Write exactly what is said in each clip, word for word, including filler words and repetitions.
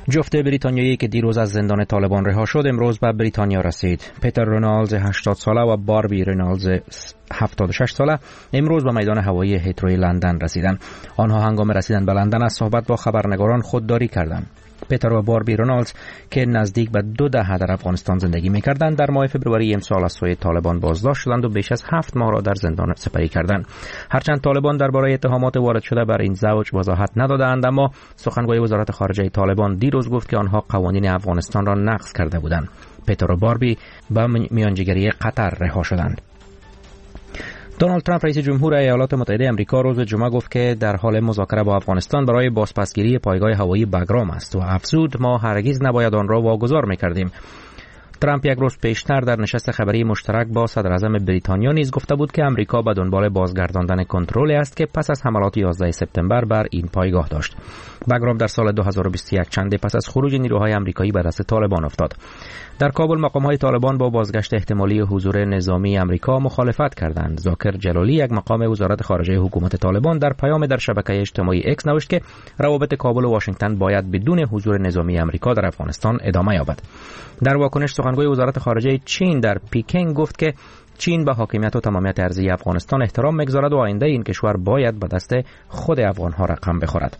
جفت بریتانیایی که دیروز از زندان طالبان رها شد امروز به بریتانیا رسید. پیتر رونالدز هشتاد ساله و باربی رونالدز هفتاد و شش ساله امروز به میدان هوایی هیتروی لندن رسیدند. آنها هنگام رسیدن به لندن از صحبت با خبرنگاران خودداری کردند. پیتر و باربی رونالدز که نزدیک به دو دهه در افغانستان زندگی می‌کردند در ماه فوریه امسال از سوی طالبان بازداشت شدند و بیش از هفت ماه را در زندان سپری کردند. هرچند طالبان درباره اتهامات وارد شده بر این زوج وضاحت ندادند، اما سخنگوی وزارت خارجه طالبان دیروز گفت که آنها قوانین افغانستان را نقض کرده بودند. پیتر و باربی به میانجیگری قطر رها شدند. دونالد ترامپ رئیس جمهور ایالات متحده آمریکا روز جمعه گفت که در حال مذاکره با افغانستان برای بازپسگیری پایگاه هوایی بگرام است و افزود ما هرگز نباید آن را واگذار می‌کردیم. ترامپ یک روز پیشتر در نشست خبری مشترک با صدر اعظم بریتانیا نیز گفته بود که آمریکا به دنبال بازگرداندن کنترل است که پس از حملات یازده سپتامبر بر این پایگاه داشت. بگرام در سال دو هزار و بیست و یک چندی پس از خروج نیروهای آمریکایی به دست طالبان افتاد. در کابل مقام‌های طالبان با بازگشت احتمالی حضور نظامی آمریکا مخالفت کردند. ذاکر جلالی یک مقام وزارت خارجه حکومت طالبان در پیام در شبکه اجتماعی اکس نوشت که روابط کابل و واشنگتن باید بدون حضور نظامی آمریکا در افغانستان ادامه یابد. در واکنش سخنگوی وزارت خارجه چین در پکین گفت که چین به حاکمیت و تمامیت ارضی افغانستان احترام می‌گذارد و آینده این کشور باید به دست خود افغان‌ها رقم بخورد.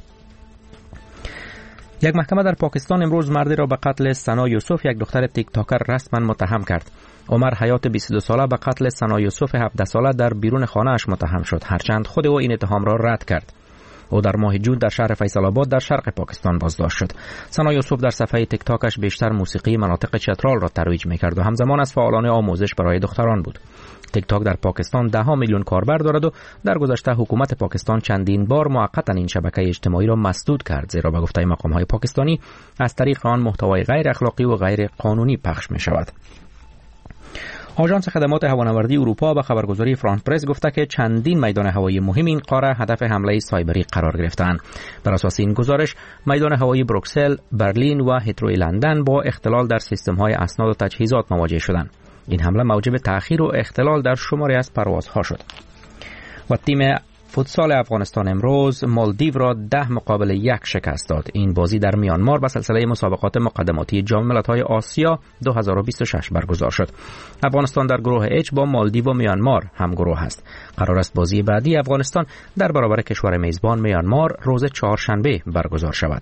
یک محکمه در پاکستان امروز مردی را به قتل سنا یوسف یک دختر تیک تاکر رسما متهم کرد. عمر حیات بیست و دو ساله به قتل سنا یوسف هفده ساله در بیرون خانه‌اش متهم شد، هرچند خود او این اتهام را رد کرد. او در ماه جون در شهر فیصل آباد در شرق پاکستان بازداشت شد. سنا یوسف در صفحه تیک تاکش بیشتر موسیقی مناطق چترال را ترویج می‌کرد و همزمان از فعالان آموزش برای دختران بود. تیک تاک در پاکستان ده ها میلیون کاربر دارد و در گذشته حکومت پاکستان چندین بار موقتا این شبکه اجتماعی را مسدود کرد، زیرا به گفته مقام‌های پاکستانی از طریق آن محتوای غیر اخلاقی و غیر قانونی پخش می‌شود. آژانس خدمات هوانوردی اروپا به خبرگزاری فرانس پرس گفته که چندین میدان هوایی مهم این قاره هدف حمله سایبری قرار گرفتند. بر اساس این گزارش میدان هوایی بروکسل، برلین و هیتروی لندن با اختلال در سیستم‌های اسناد و تجهیزات مواجه شدند. این حمله موجب تأخیر و اختلال در شماری از پروازها شد. و تیم فوتسال افغانستان امروز مالدیو را ده مقابل یک شکست داد. این بازی در میانمار به سلسله مسابقات مقدماتی جام ملت‌های آسیا دو هزار و بیست و شش برگزار شد. افغانستان در گروه اچ با مالدیو و میانمار هم گروه است. قرار است بازی بعدی افغانستان در برابر کشور میزبان میانمار روز چهارشنبه برگزار شود.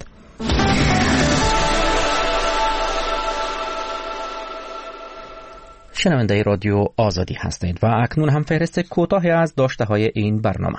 شنونده رادیو آزادی هستید و اکنون هم فهرست کوتاهی از داشته‌های این برنامه.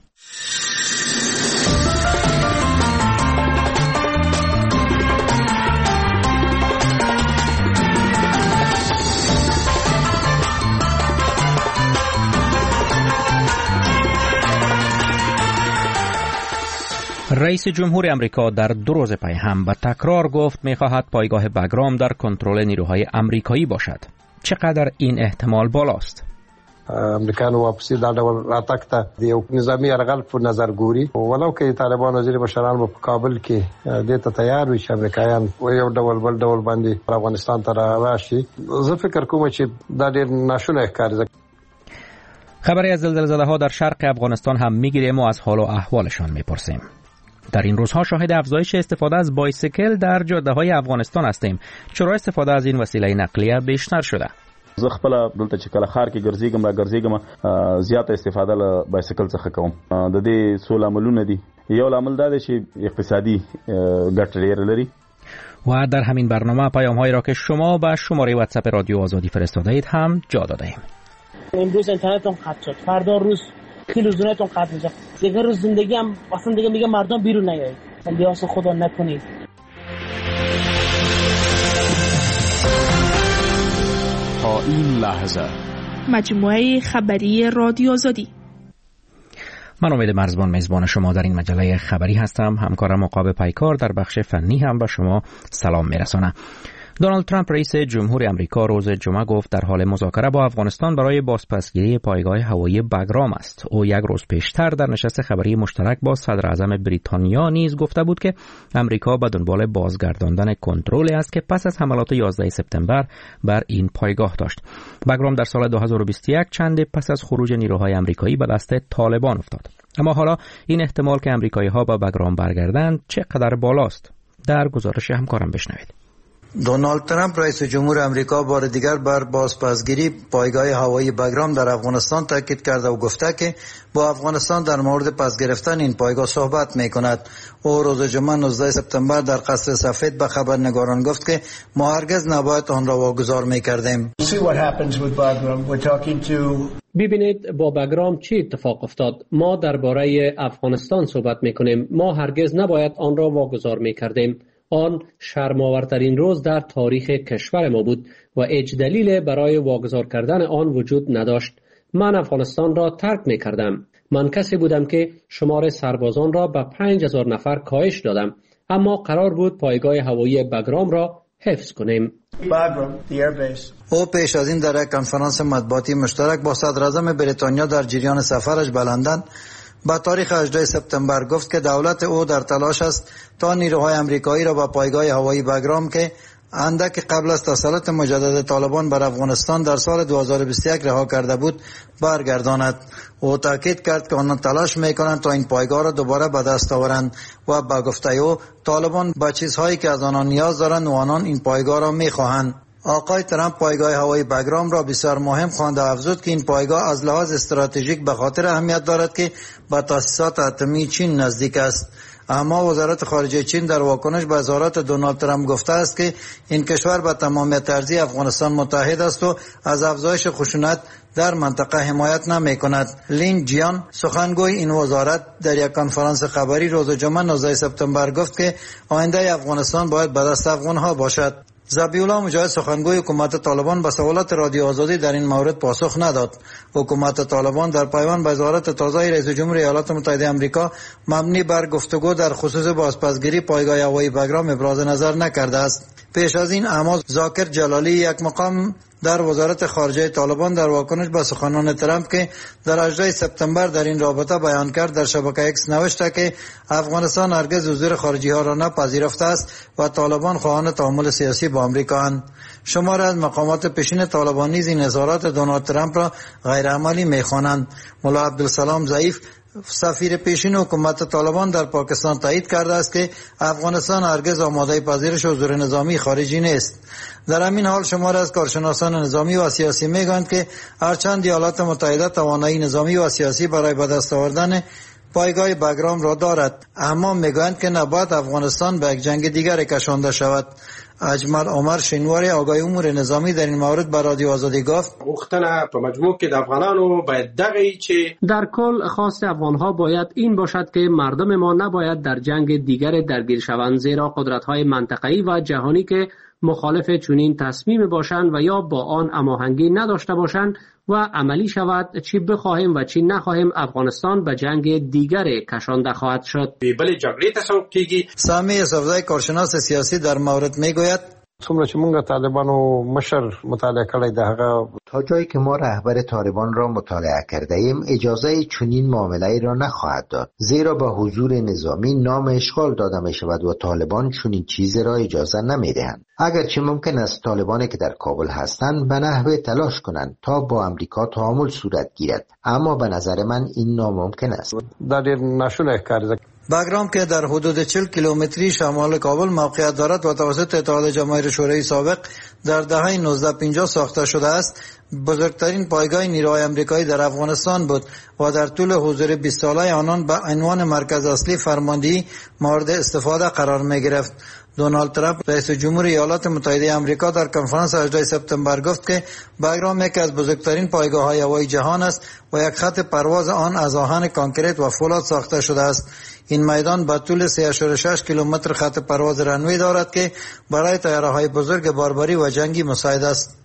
رئیس جمهور آمریکا در دو روز پی هم به تکرار گفت می‌خواهد پایگاه بگرام در کنترل نیروهای آمریکایی باشد. چقدر این احتمال بالاست؟ امریکانو واپسی دا ډول راتګ ته د یو نظامی یرغل په نظر ګوري ولو کې طالبان وزیر بشاران په کابل کې د ته تیار وي چې امریکایان و یو ډول بل ډول باندې افغانستان ته راشي. زه فکر کوم چې دا ډېر ناشونه ښکاري. خبری از زلزله زده ها در شرق افغانستان هم میگیریم و از حال و احوالشان میپرسیم. در این روزها شاهد افزایش استفاده از بایسیکل در جاده‌های افغانستان هستیم. چرا استفاده از این وسیله نقلیه بیشتر شده؟ زه خپل دلته چې کله ښار کې ګرځېږم را ګرځېږم زیاته استفاده له بایسیکل څخه کوم. د دې څو لاملونه دي. یو لامل دا دی چې اقتصادي ګټه ډېره لري. و در همین برنامه پیام‌هایی را که شما به شماره واتساپ رادیو آزادی فرستاده اید هم جا دادیم. امروز اینترنتتون قطع شد، فردا روز تلویزیونتون قطع میشه. دیگه روز زندگی هم اصلا دیگه میگه مردم بیرون نیایید. لیاس خدا نکنید. تا این لحظه مجموعه خبری رادیو آزادی. من امید مرزبان میزبان شما در این مجله خبری هستم. همکارم عقاب پیکار در بخش فنی هم به شما سلام میرسانه. دونالد ترامپ رئیس جمهور آمریکا روز جمعه گفت در حال مذاکره با افغانستان برای بازپسگیری پایگاه هوایی بگرام است. او یک روز پیشتر در نشست خبری مشترک با صدر اعظم بریتانیا نیز گفته بود که آمریکا به دنبال بازگرداندن کنترل است که پس از حملات یازده سپتامبر بر این پایگاه داشت. بگرام در سال دو هزار و بیست و یک چند پس از خروج نیروهای آمریکایی به دست طالبان افتاد. اما حالا این احتمال که آمریکایی‌ها به بگرام برگردند چقدر بالاست؟ در گزارش همکارم بشنوید. دونالد ترامپ رئیس جمهور امریکا بار دیگر بر بازپسگیری پایگاه هوایی بگرام در افغانستان تاکید کرده و گفته که با افغانستان در مورد پس گرفتن این پایگاه صحبت می کند. او روز جمعه نوزده سپتامبر در قصر سفید به خبرنگاران گفت که ما هرگز نباید آن را واگذار می کردیم. ببینید با بگرام چی اتفاق افتاد. ما درباره افغانستان صحبت می کنیم. ما هرگز نباید آن را واگذار می کردیم. آن شرم‌آورترین روز در تاریخ کشور ما بود و هیچ دلیل برای واگذار کردن آن وجود نداشت. من افغانستان را ترک می کردم. من کسی بودم که شمار سربازان را به پنج هزار نفر کاهش دادم، اما قرار بود پایگاه هوایی بگرام را حفظ کنیم. او پیش از این در یک کنفرانس مطبوعاتی مشترک با صدر اعظم بریتانیا در جریان سفرش به لندن با تاریخ هجدهم سپتامبر گفت که دولت او در تلاش است تا نیروهای امریکایی را به پایگاه هوایی بگرام که اندک قبل از تسلط مجدد طالبان بر افغانستان در سال دو هزار و بیست و یک رها کرده بود برگرداند. او تاکید کرد که آنها تلاش میکنند تا این پایگاه را دوباره به دست آورند و با گفته او طالبان با چیزهایی که از آنان نیاز دارند و آنان این پایگاه را میخواهند. آقای ترامپ پایگاه هوایی بگرام را بسیار مهم خوانده و افزود که این پایگاه از لحاظ استراتژیک به خاطر اهمیت دارد که به تاسیسات اتمی چین نزدیک است. اما وزارت خارجه چین در واکنش به اظهارات دونالد ترامپ گفته است که این کشور به تمامیت ارضی افغانستان متحد است و از افزایش خشونت در منطقه حمایت نمی کند. لین جیان سخنگوی این وزارت در یک کنفرانس خبری روز جمعه نوزده سپتامبر گفت که آینده افغانستان باید به دست افغانها باشد. ذبیحالله مجاهد سخنگوی حکومت طالبان به سوالات رادیو آزادی در این مورد پاسخ نداد. حکومت طالبان در پیوند به اظهارات تازه رئیس جمهور ایالات متحده آمریکا مبنی بر گفتگو در خصوص بازپسگیری پایگاه هوایی بگرام ابراز نظر نکرده است. پیش از این اما ذاکر جلالی یک مقام در وزارت خارجه طالبان در واکنش به سخنان ترامپ که در هجدهم سپتامبر در این رابطه بیان کرد در شبکه ایکس نوشته که افغانستان هرگز حضور خارجی ها را نپذیرفته است و طالبان خواهان تعامل سیاسی با آمریکا اند. شمار از مقامات پیشین طالبان نیز این اظهارات دونالد ترامپ را غیر عملی می‌خوانند. ملا عبدالسلام ضعیف سفیر پیشین حکومت طالبان در پاکستان تایید کرده است که افغانستان هرگز آماده پذیرش حضور نظامی خارجی نیست. در همین حال شمار از کارشناسان نظامی و سیاسی میگویند که هرچند ایالات متحده توانایی نظامی و سیاسی برای به دست آوردن پایگاه بگرام را دارد، اما میگویند که نباید افغانستان به یک جنگ دیگر کشانده شود. اجمل عمر شینواری آقای امور نظامی در این مورد به رادیو آزادی گفت غوښتنه په مجموع کې د افغانانو باید دغه چې در کل خواست افغانها باید این باشد که مردم ما نباید در جنگ دیگر درگیر شوند، زیرا قدرت‌های منطقه‌ای و جهانی که مخالف چنین تصمیم باشند و یا با آن هماهنگی نداشته باشند و عملی شود، چی بخواهیم و چی نخواهیم افغانستان به جنگ دیگر کشانده خواهد شد. بل جګړې تصور کیږي. سامی یوسفزی کارشناس سیاسی در مورد میگوید څومره چې موږ طالبانو مشر مطالعه کړی د هغه تا جایی که ما رهبر طالبان را مطالعه کرده ایم اجازه چنین معامله‌ای را نخواهد داد، زیرا با حضور نظامی نام اشغال داده می شود و طالبان چنین چیزی را اجازه نمی دهند. اگرچه ممکن است طالبانی که در کابل هستند به نحوی تلاش کنند تا با امریکا تعامل صورت گیرد، اما به نظر من این ناممکن است. دا ډېر ناشونی ښکاري. بگرام که در حدود چهل کیلومتری شمال کابل موقعیت دارد و توسط اتحاد جماهیر شوروی سابق در دهه نوزده پنجاه ساخته شده است، بزرگترین پایگاه نیروهای آمریکایی در افغانستان بود و در طول حضور بیست ساله آنان به عنوان مرکز اصلی فرماندهی مورد استفاده قرار می گرفت. دونالد ترامپ رئیس جمهور ایالات متحده آمریکا در کنفرانس هجدهم سپتامبر گفت که بگرام یکی از بزرگترین پایگاه‌های هوایی جهان است و یک خط پرواز آن از آهن کانکریت و فولاد ساخته شده است. این میدان با طول سه ممیز شش کیلومتر خط پرواز رنوی دارد که برای طیاره‌های بزرگ باربری و جنگی مساعد است.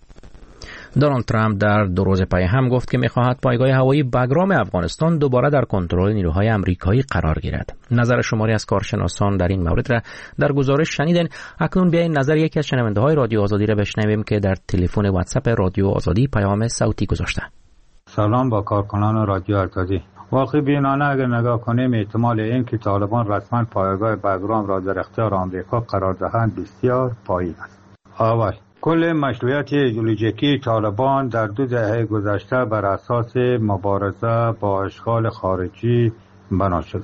دونالد ترامپ در دو روز پی هم گفت که می‌خواهد پایگاه هوایی بگرام افغانستان دوباره در کنترل نیروهای آمریکایی قرار گیرد. نظر شماری از کارشناسان در این مورد را در گزارش شنیدین. اکنون بیاین نظر یکی از شنونده‌های رادیو آزادی را بشنویم که در تلفن واتساپ رادیو آزادی پیام صوتی گذاشته. سلام با کارکنان رادیو آزادی. واقعی بینانه اگر نگاه کنیم احتمال این که طالبان رسما پایگاه بگرام را در اختیار آمریکا قرار دهند بسیار پایین است. اول کل مشروعیت ایدئولوژیکی طالبان در دو دهه گذشته بر اساس مبارزه با اشغال خارجی بنا شده.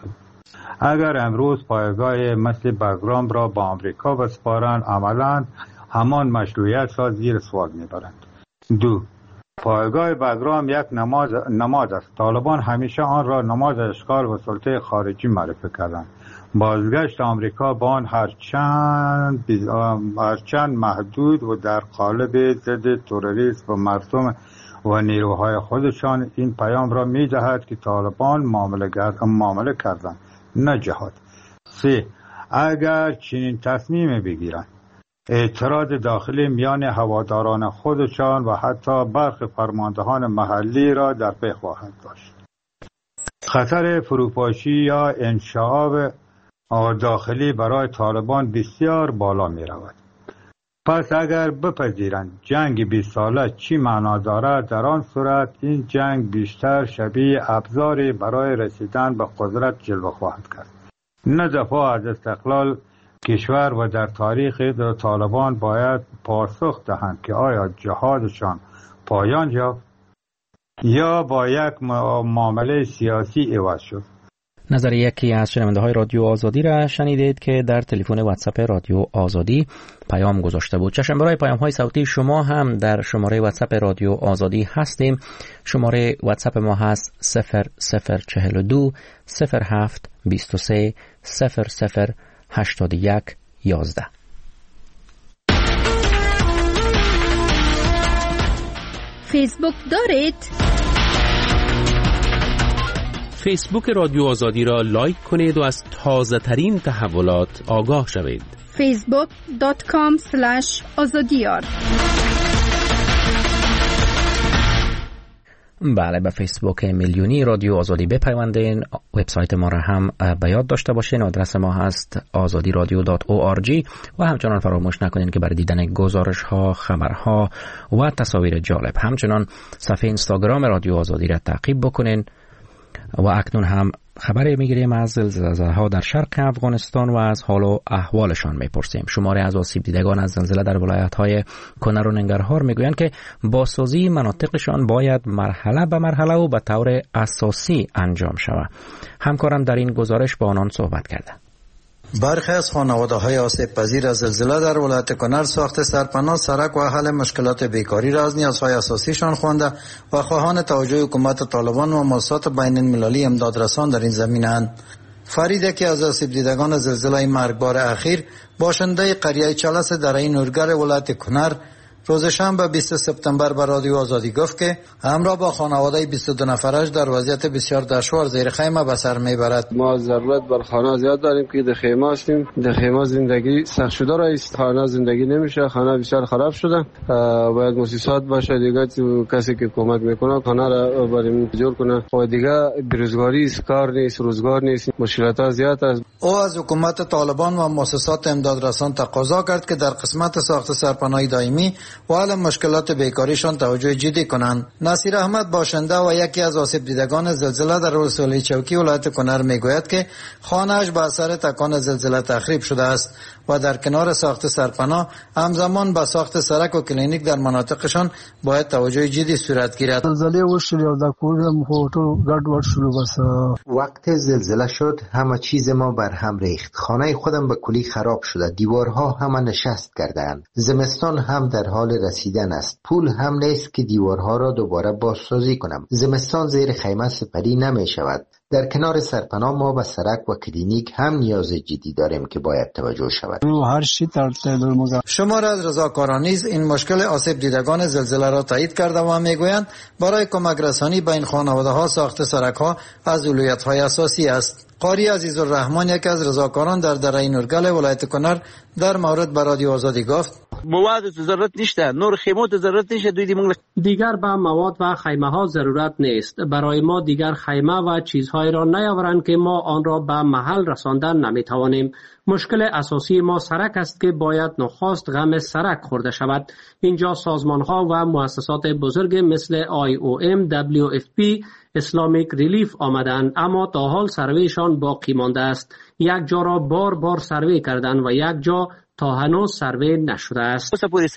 اگر امروز پایگاه مثل بگرام را با آمریکا بسپارند، عملاً همان مشروعیت را زیر سوال میبرند. دو، پایگاه بگرام یک نماد نماد است. طالبان همیشه آن را نماد اشغال و سلطه خارجی معرفی کردند. بازگشت آمریکا با آن هرچند هرچند محدود و در قالب ضد تروریسم و مردم و نیروهای خودشان این پیام را می‌دهد که طالبان معامله معامله کردند، نه جهاد. سه، اگر چنین تصمیم بگیرند، اعتراض داخلی میان هواداران خودشان و حتی برخی فرماندهان محلی را در پی خواهد داشت. خطر فروپاشی یا انشعاب داخلی برای طالبان بسیار بالا می رود. پس اگر بپذیرند جنگ بیست ساله چی معنا دارد، در آن صورت این جنگ بیشتر شبیه ابزاری برای رسیدن به قدرت جلوه خواهد کرد، نه دفاع از استقلال کشور. و در تاریخ طالبان باید پاسخ دهند که آیا جهادشان پایان یافت یا با یک معامله سیاسی عوض شد. نظر یکی از شنونده های رادیو آزادی را شنیدید که در تلفن واتساپ رادیو آزادی پیام گذاشته بود. چشم برای پیام های صوتی شما هم در شماره واتساپ رادیو آزادی هستیم. شماره واتساپ ما هست صفر صفر چهل و دو صفر هفت بیست و سه صفر صفر هشتاد و یک یازده. فیسبوک دارید؟ فیسبوک رادیو آزادی را لایک کنید و از تازه ترین تحولات آگاه شوید. فیسبوک دات کام اسلش آزادیار. بله، به فیسبوک میلیونی رادیو آزادی بپیوندین. وبسایت ما را هم به یاد داشته باشین. آدرس ما هست آزادی رادیو دات او آر جی و همچنان فراموش نکنین که برای دیدن گزارش ها، خبرها و تصاویر جالب همچنان صفحه اینستاگرام رادیو آزادی را تعقیب بکنین. و اکنون هم خبری میگیریم از زلزله ها در شرق افغانستان و از حال و احوالشان میپرسیم. شماره از آسیب دیدگان از زلزله در ولایت های کنر و ننگرهار میگویند که بازسازی مناطقشان باید مرحله به مرحله و به طور اساسی انجام شود. همکارم در این گزارش با آنان صحبت کرده. برخی از خانواده‌های آسیب پذیر از زلزله در ولایت کنر ساخت سرپناه، سرک و حل مشکلات بیکاری را از نیازهای اساسیشان خوانده و خواهان توجه حکومت طالبان و مؤسسات بین المللی امدادرسان در این زمینه‌اند. فرید، یکی از آسیب دیدگان زلزله مرگبار اخیر، باشنده قریه چلس درعی نورگر ولایت کنر، روز شنبه بیست سپتامبر به رادیو آزادی گفت که همراه با خانواده بیست و دو نفرش در وضعیت بسیار دشوار زیر خیمه به سر میبرد. ما ضرورت بر خانه زیاد داریم که در خیمه هستیم. در خیمه زندگی سخت شده است. خانه زندگی نمیشه. خانه بسیار خراب شده. باید مؤسسات باشه دیگه، کسی که کمک میکنه خانه را بریم جور کنه. و دیگه بیروزگاری است، کار نیست، روزگار نیست، مشکلات زیاد است. او از حکومت طالبان و مؤسسات امدادرسان تقاضا کرد که در قسمت ساخت سرپناه دائمی و حل مشکلات بیکاریشان توجه جدی کنند. نصیر احمد، باشنده و یکی از آسیب دیدگان زلزله در ولسوالی چوکی ولایت کنر، میگوید که خانه‌اش به اثر تکان زلزله تخریب شده است و در کنار ساخت سرپناه همزمان به ساخت سرک و کلینیک در مناطقشان باید توجه جدی صورت گیرد. زلزله وشلی او د کورم هوټو ګډ وډ شروع بس وقت زلزله شد همه چیز ما بر هم ریخت. خانه خودم به کلی خراب شده. دیوارها همه نشست کردند. زمستان هم در حال رسیدن است. پول هم نیست که دیوارها را دوباره بازسازی کنم. زمستان زیر خیمه سپری نمی شود. در کنار سرپناه ما به سرک و کلینیک هم نیاز جدی داریم که باید توجه شود. شمار از رضاکاران نیز این مشکل آسیب دیدگان زلزله را تایید کرده و میگویند برای کمک رسانی به این خانواده ها ساخت سرک ها از اولویت های اساسی است. قاری عزیزالرحمن، یک از رضاکاران در درعی نورگل ولایت کنر، در مورد به رادیو آزادی گفت: مواد ضرورت نیست، نور خیمه ضرورت نیست. دوی دیمون دیگر به مواد و خیمه ها ضرورت نیست. برای ما دیگر خیمه و چیزهای را نیاورند که ما آن را به محل رساندن نمیتوانیم. مشکل اساسی ما سرک است که باید نخست غم سرک خورده شود. اینجا سازمان ها و مؤسسات بزرگ مثل آی او ام، دبلیو اف پی، اسلامیک ریلیف آمدند، اما تا حال سرویشان باقی مانده است. یک جا را بار بار سروی کردند و یک جا تا هنوز سروی نشده است.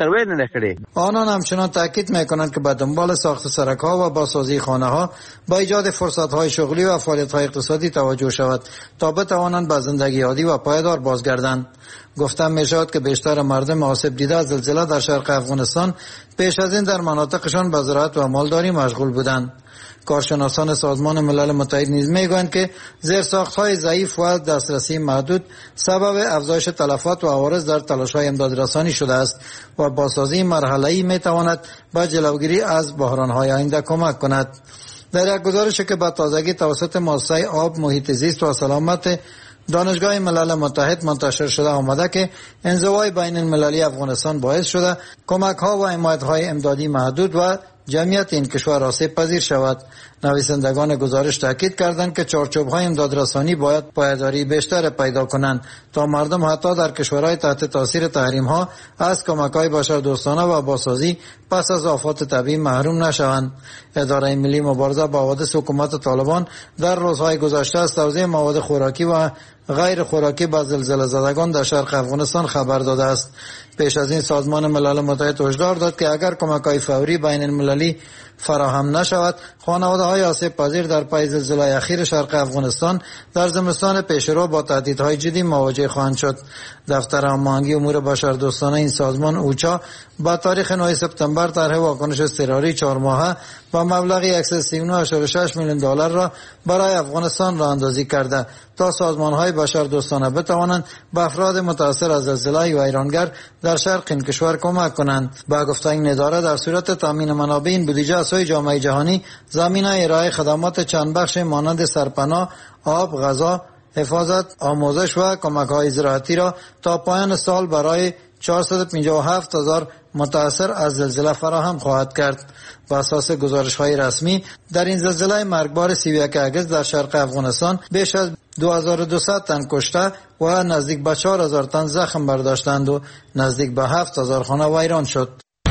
آنان همچنان تاکید میکنند که به دنبال ساخت سرک‌ها و بازسازی خانه‌ها با ایجاد فرصت‌های شغلی و فعالیت‌های اقتصادی توجه شود تا بتوانند به زندگی عادی و پایدار بازگردند. گفتم میشود که بیشتر مردم آسیب دیده از زلزله در شرق افغانستان پیش از این در مناطقشان به زراعت و مالداری مشغول بودند. کارشناسان سازمان ملل متحد نیز میگویند که زیرساخت‌های ضعیف و دسترسی محدود سبب افزایش تلفات و عوارض در تلاش‌های امدادرسانی شده است و بازسازی مرحله‌ای میتواند به جلوگیری از بحران‌های آینده کمک کند. در یک گزارشی که به تازگی توسط مؤسسه آب، محیط زیست و سلامت دانشگاه ملل متحد منتشر شده آمده که انزوای بین المللی افغانستان باعث شده کمک‌ها و حمایت‌های امدادی محدود و جمعیت این کشور آسیب پذیر شود. نویسندگان گزارش تاکید کردند که چارچوب‌های امدادرسانی باید پایداری بیشتر پیدا کنند تا مردم حتی در کشورهای تحت تاثیر تحریم‌ها از کمک‌های بشردوستانه و بازسازی پس از آفات طبیعی محروم نشوند. اداره ملی مبارزه با حوادث حکومت طالبان در روزهای گذشته از توزیع مواد خوراکی و غیر خوراکی به زلزله زدگان در شرق افغانستان خبر داده است. پیش از این سازمان ملل متحد هشدار داد که اگر کمک‌های فوری بین المللی فراهم نشود، خانواده‌های آسیب پذیر در پی زلزله اخیر شرق افغانستان در زمستان پیشرو با تهدیدهای جدی مواجه خواهند شد. دفتر هماهنگی امور بشردوستانه این سازمان اوچا با تاریخ نه سپتامبر طرح واکنش اضطراری چهار ماهه با مبلغ صد و سی و نه ممیز شش میلیون دلار را برای افغانستان راه اندازی کرده تا سازمان‌های بشردوستانه بتوانند به افراد متاثر از زلزله و ایرانگر در شرق این کشور کمک کنند. با گفته این اداره در صورت تامین منابع این بودجه از سوی جامعه جهانی زمینه ارائه خدمات چند بخش مانند سرپناه، آب، غذا، حفاظت، آموزش و کمک‌های زراعتی را تا پایان سال برای چهارصد و پنجاه و هفت هزار متاثر از زلزله فراهم خواهد کرد. بر اساس گزارش‌های رسمی در این زلزله مرگبار سی و یک اگست در شرق افغانستان بیش از دو هزار و دویست تن کشته و نزدیک به چهار هزار تن زخم برداشتند و نزدیک به هفت هزار خانه ویران شد.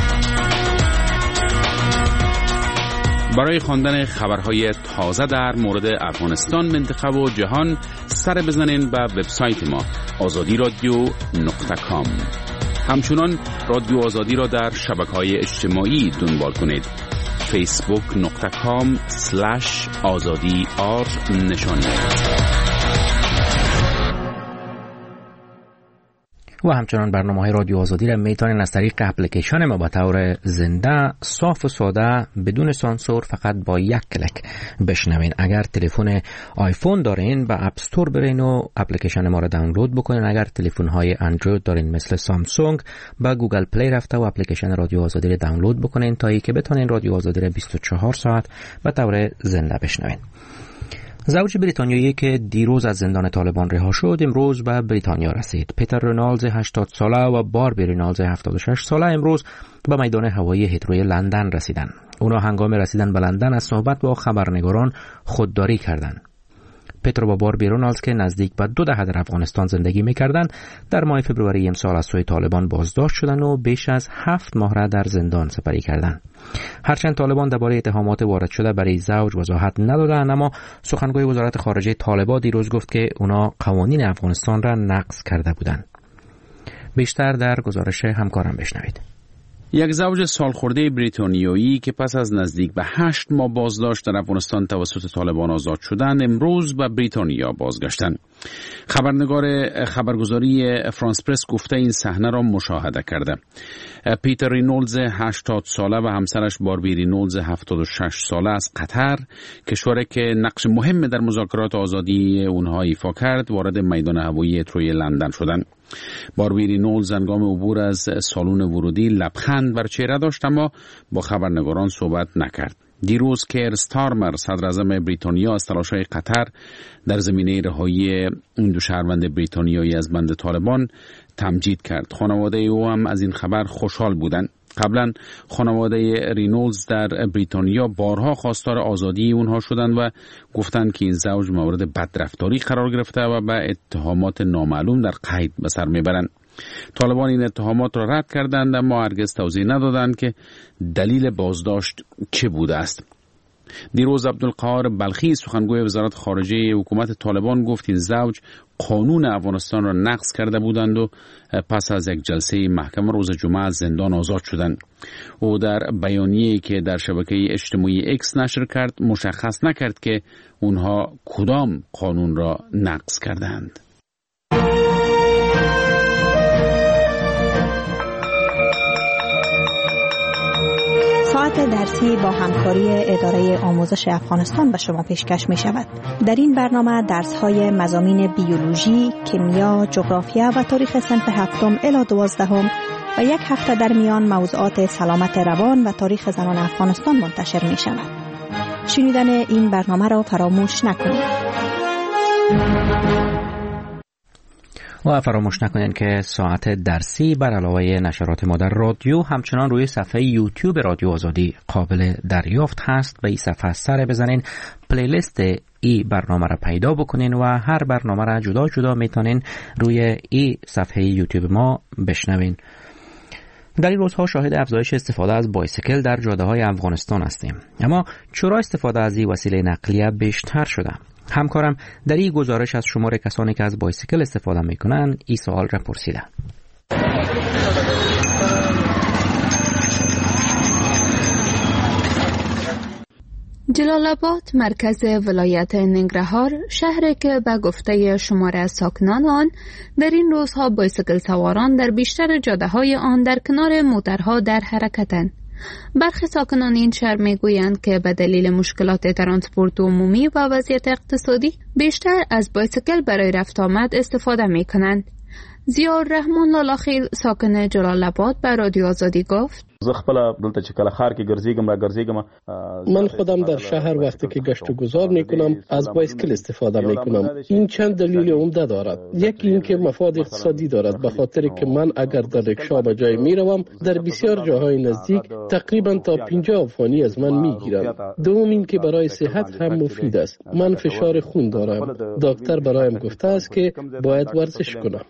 برای خواندن خبرهای تازه در مورد افغانستان، منطقه و جهان سر بزنین به وبسایت ما آزادی رادیو نقطه کام. همچنان رادیو آزادی را در شبکه‌های اجتماعی دنبال کنید. فیسبوک نقطه کام سلش آزادی آر نشان دهید. و همچنان برنامه‌های رادیو آزادی را میتونین از طریق اپلیکیشن ما به طور زنده، صاف و ساده، بدون سانسور، فقط با یک کلیک بشنوین. اگر تلفن آیفون دارین به اپ استور برین و اپلیکیشن ما را دانلود بکنین. اگر تلفن‌های اندروید دارین مثل سامسونگ، با گوگل پلی رفته و اپلیکیشن رادیو آزادی را دانلود بکنین تا اینکه بتونین رادیو آزادی را بیست و چهار ساعت به طور زنده بشنوین. زوج بریتانیایی که دیروز از زندان طالبان رها شد امروز به بریتانیا رسید. پیتر رونالدز هشتاد ساله و باربی رونالدز هفتاد و شش ساله امروز به میدان هوایی هیتروی لندن رسیدند. اونا هنگام رسیدن به لندن از صحبت با خبرنگاران خودداری کردند. پیتر و باربی رونالدز که نزدیک به دو دهه در افغانستان زندگی می‌کردند، در ماه فوریه امسال از سوی طالبان بازداشت شدند و بیش از هفت ماه را در زندان سپری کردند. هرچند طالبان درباره اتهامات وارد شده برای زوج وضاحت ندادند، اما سخنگوی وزارت خارجه طالبان دیروز گفت که اونا قوانین افغانستان را نقض کرده بودند. بیشتر در گزارش همکارم بشنوید. یک زوج سالخورده بریتانیایی که پس از نزدیک به هشت ماه بازداشت در افغانستان توسط طالبان آزاد شدند امروز به بریتانیا بازگشتند. خبرنگار خبرگزاری فرانس پرس گفته این صحنه را مشاهده کرده. پیتر رینولدز هشتاد ساله و همسرش باربی رینولدز هفتاد و شش ساله از قطر، کشوری که نقش مهم در مذاکرات آزادی اونها ایفا کرد، وارد میدان هوایی هیتروی لندن شدند. باربی رینولدز هنگام عبور از سالن ورودی لبخند بر چهره داشت اما با خبرنگاران صحبت نکرد. دیروز کیر استارمر صدر اعظم بریتانیا از تلاش‌های قطر در زمینه رهایی این دو شهروند بریتانیایی از بند طالبان تمجید کرد. خانواده او هم از این خبر خوشحال بودند. قبلا خانواده رینولدز در بریتانیا بارها خواستار آزادی اونها شدند و گفتند که این زوج مورد بدرفتاری قرار گرفته و به اتهامات نامعلوم در قید به سر میبرند. طالبان این اتهامات را رد کردند اما هرگز توضیح ندادند که دلیل بازداشت چه بوده است. دیروز عبدالقاهر بلخی سخنگوی وزارت خارجه حکومت طالبان گفت این زوج قانون افغانستان را نقض کرده بودند و پس از یک جلسه محکمه روز جمعه از زندان آزاد شدند. او در بیانیه‌ای که در شبکه اجتماعی اکس نشر کرد مشخص نکرد که اونها کدام قانون را نقض کردند. ساعت درسی با همکاری اداره آموزش افغانستان به شما پیشکش می شود. در این برنامه درس های مضامین بیولوژی، کیمیا، جغرافیا و تاریخ صنف هفتم الی دوازدهم و یک هفته در میان موضوعات سلامت روان و تاریخ زنان افغانستان منتشر می شود. شنیدن این برنامه را فراموش نکنید. و فراموش نکنید که ساعت درسی بر علاوه نشرات ما در رادیو همچنان روی صفحه یوتیوب رادیو آزادی قابل دریافت هست. به این صفحه سر بزنین، پلیلیست ای برنامه را پیدا بکنین و هر برنامه را جدا جدا میتونین روی ای صفحه یوتیوب ما بشنوین. در این روزها شاهد افزایش استفاده از بایسیکل در جاده‌های افغانستان هستیم. اما چرا استفاده از این وسیله نقلیه بیشتر شده؟ همکارم در این گزارش از شمار کسانی که از بایسیکل استفاده میکنن این سوال را پرسیده. جلال آباد، مرکز ولایت ننگرهار، شهری که به گفته شمار از ساکنان آن در این روزها بایسیکل سواران در بیشتر جاده‌های آن در کنار موترها در حرکتند. برخی ساکنان این شهر میگویند که به دلیل مشکلات ترانسپورت عمومی و وضعیت اقتصادی بیشتر از بایسیکل برای رفت آمد استفاده میکنند. ضیاءالرحمن لالاخیل ساکن جلال آباد به رادیو آزادی گفت: زه خپل دلته چې کله ښار کې ګرځېږم را ګرځېږم من خودم در شهر وقتی که گشت و گذار میکنم از بایسکل استفاده میکنم. این چند دلیل عمده دارد. یکی این که مفاد اقتصادی دارد، به خاطر که من اگر در رکشا به جای میروم در بسیار جاهای نزدیک تقریبا تا پنجاه افغانی از من میگیرند. دوم این که برای صحت هم مفید است. من فشار خون دارم. دکتر برایم گفته است که باید ورزش کنم.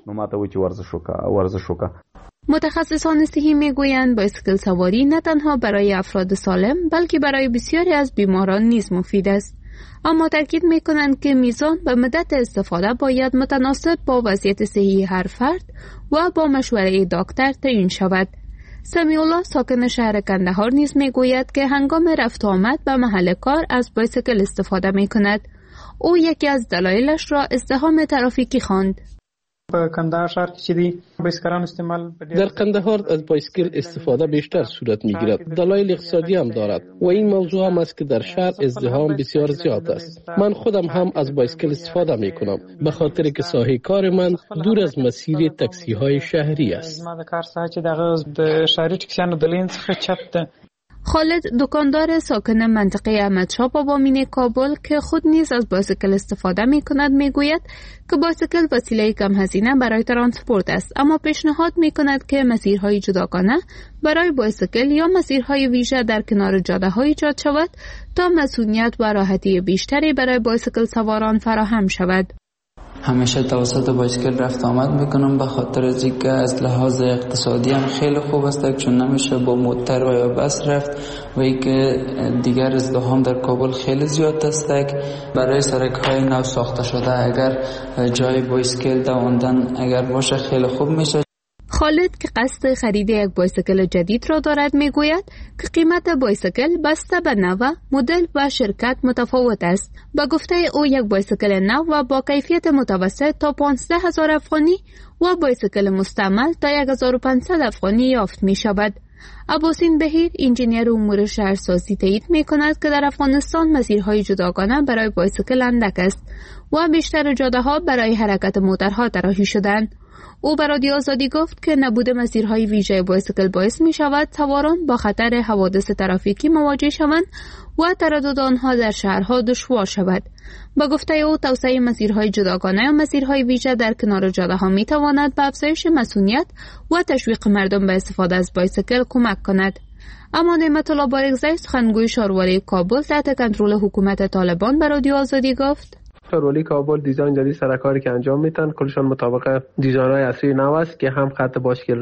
متخصصان صحی میگویند بایسکل سواری نه تنها برای افراد سالم بلکه برای بسیاری از بیماران نیز مفید است. اما تاکید میکنند که میزان و مدت استفاده باید متناسب با وضعیت صحی هر فرد و با مشوره دکتر تعیین شود. سمیع الله ساکن شهر کندهار نیز میگوید که هنگام رفت آمد به محل کار از بایسکل استفاده میکند. او یکی از دلایلش را ازدحام ترافیکی خواند. په کندهار ښار کې چې دی بایسکلان استعمال در کندهار از بایسکل استفاده بیشتر صورت میگیرد. دلایل اقتصادی هم دارد و این موضوع هم است که در شهر ازدحام بسیار زیاد است. من خودم هم از بایسکل استفاده میکنم به خاطر که ساحه کار من دور از مسیر تاکسی های شهری است. ما د کار ساحه چې د شهري ټکسیانو د لین څخه چپ ده. خالد دکاندار ساکن منطقه احمدشاه بابامین کابل که خود نیز از بایسکل استفاده می کند می گوید که بایسکل وسیله کم هزینه برای ترانسپورت است، اما پیشنهاد می کند که مسیرهای جداگانه برای بایسکل یا مسیرهای ویژه در کنار جاده‌ها ایجاد شود تا مسئولیت و راحتی بیشتری برای بایسکل سواران فراهم شود. همیشه توسط بایسکل رفت آمد میکنم به خاطر از اینکه از لحاظ اقتصادی هم خیلی خوب است، چون نمیشه با موتر و یا بس رفت و اینکه دیگر ازدحام در کابل خیلی زیاد است. برای سرک‌های نو ساخته شده اگر جای بایسکل دواندن اگر باشه خیلی خوب میشه. خالد که قصد خرید یک بایسکل جدید را دارد میگوید که قیمت بایسکل بسته به نوع، مدل و شرکت متفاوت است. با گفته او یک بایسکل نو و با کیفیت متوسط تا پانزده هزار افغانی و بایسکل مستعمل تا یک هزار و پانصد افغانی یافت می شود. ابوسین بهیر انجینیر امور شهرسازی تایید می کند که در افغانستان مسیرهای جداگانه برای بایسکل اندک است و بیشتر جاده‌ها برای حرکت موترها طراحی شدند. او به رادیو آزادی گفت که نبود مسیرهای ویژه بایسکل باعث می شود سواران با خطر حوادث ترافیکی مواجه شوند و تردد آنها در شهرها دشوار شود. با گفته او توسعه مسیرهای جداگانه و مسیرهای ویژه در کنار جاده‌ها می تواند به افزایش مسئولیت و تشویق مردم به استفاده از بایسکل کمک کند. اما نعمت الله بارگزی سخنگوی شاروری کابل تحت کنترل حکومت طالبان به رادیو آزادی گفت: شاروری کابل دیزاین جدید سرکاری که انجام میتن کلشان مطابق دیزاین‌های اصلی نو است که هم خط بایسکل رو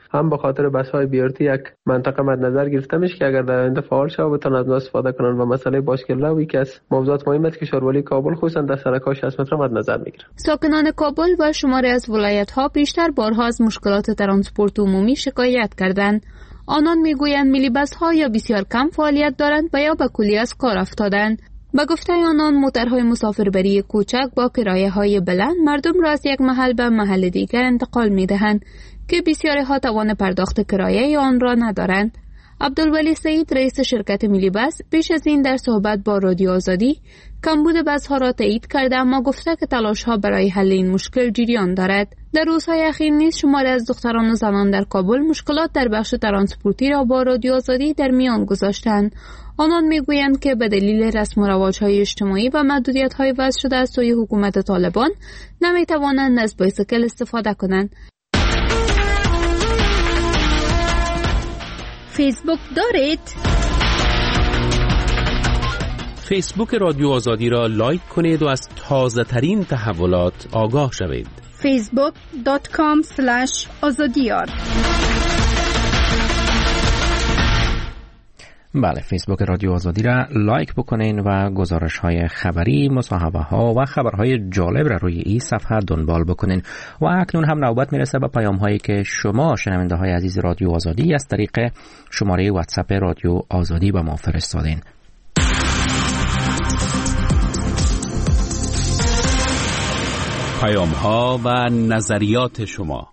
هم به خاطر بس‌های بیارتی یک منطقه مد نظر گرفته میشه که اگر در آینده فعال شه بتونن از استفاده کنن و مسئله باشکل‌رو که از موضوعات مهم است که شاروالی کابل خصوصا در سرک‌های شصت متر مد نظر میگیره. ساکنان کابل و شماری از ولایت‌ها بیشتر بارها از مشکلات ترانسپورت عمومی شکایت کردند. آنان میگویند میلی بس‌ها یا بسیار کم فعالیت دارند و یا به کلی از کار افتادند. به گفته آنان موترهای مسافربری کوچک با کرایه‌های بلند مردم را از یک محل به محل دیگر انتقال می‌دهند که بسیاری ها توان پرداخت کرایه آن را ندارند. عبدالولی سعید رئیس شرکت میلی بس پیش از این در صحبت با رادیو آزادی کمبود بس‌ها را تایید کرده اما گفته که تلاش‌ها برای حل این مشکل جریان دارد. در روزهای اخیر نیز شماری از دختران و زنان در کابل مشکلات در بخش ترانسپورتی را با رادیو آزادی در میان گذاشتند. آنان میگویند که به دلیل رسم و رواج‌های اجتماعی و محدودیت‌های وضع شده از سوی حکومت طالبان نمی‌توانند از بایسکل استفاده کنند. فیسبوک دارید؟ فیسبوک رادیو آزادی را لایک کنید و از تازه ترین تحولات آگاه شوید. فیسبوک دات کام اسلش آزادیار. بله، فیسبوک رادیو آزادی را لایک بکنین و گزارش های خبری، مصاحبه ها و خبرهای جالب را روی این صفحه دنبال بکنین. و اکنون هم نوبت میرسه به پیام هایی که شما شنونده های عزیز رادیو آزادی از طریق شماره واتساپ رادیو آزادی به ما فرستادین. پیام ها و نظریات شما.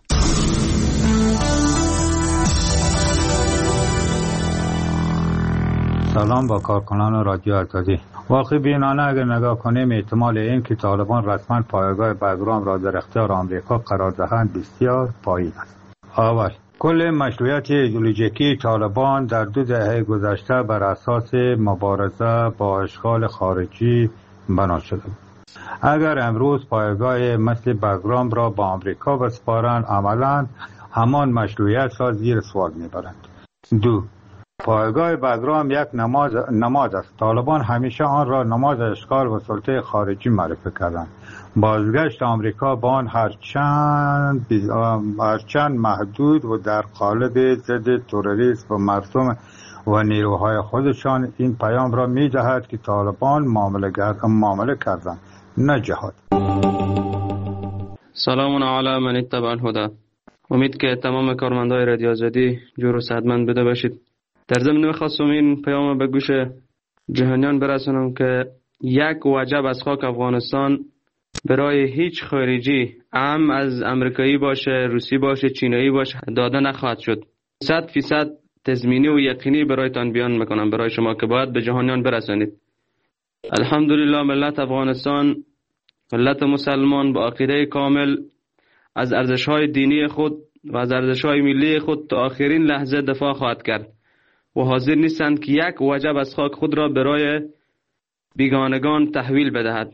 سلام با کارکنان رادیو آزادی. واقعی بینانه اگر نگاه کنیم احتمال این که طالبان رسما پایگاه بگرام را در اختیار آمریکا قرار دهند بسیار پایین است. اول، کل مشروعیت ایدئولوژیکی طالبان در دو دهه گذشته بر اساس مبارزه با اشغال خارجی بنا شده. اگر امروز پایگاه مثل بگرام را با آمریکا بسپارند عملاً همان مشروعیت را زیر سوال میبرند. دو، پایگاه بگرام یک نماد نماد است. طالبان همیشه آن را نماد اشغال و سلطه خارجی معرفی کردند. بازگشت آمریکا با آن هرچند هرچند محدود و در قالب ضد تروریسم و مردم و نیروهای خودشان این پیام را می‌دهد که طالبان معامله معامله کردند، نه جهاد. سلام علی من اتبع الهدى. امید که تمام کارمندای رادیو آزادی جور و صحتمند بوده باشید. در ضمن می‌خواستم این پیام به گوش جهانیان برسانم که یک وجب از خاک افغانستان برای هیچ خارجی، هم از امریکایی باشه، روسی باشه، چینایی باشه، داده نخواهد شد. صد فیصد تضمینی و یقینی برایتان بیان میکنم برای شما که باید به جهانیان برسانید. الحمدلله ملت افغانستان، ملت مسلمان با عقیده کامل از ارزش‌های دینی خود و از ارزش‌های ملی خود تا آخرین لحظه دفاع خواهد کرد و حاضر نیستند که یک وجب از خاک خود را برای بیگانگان تحویل بدهد.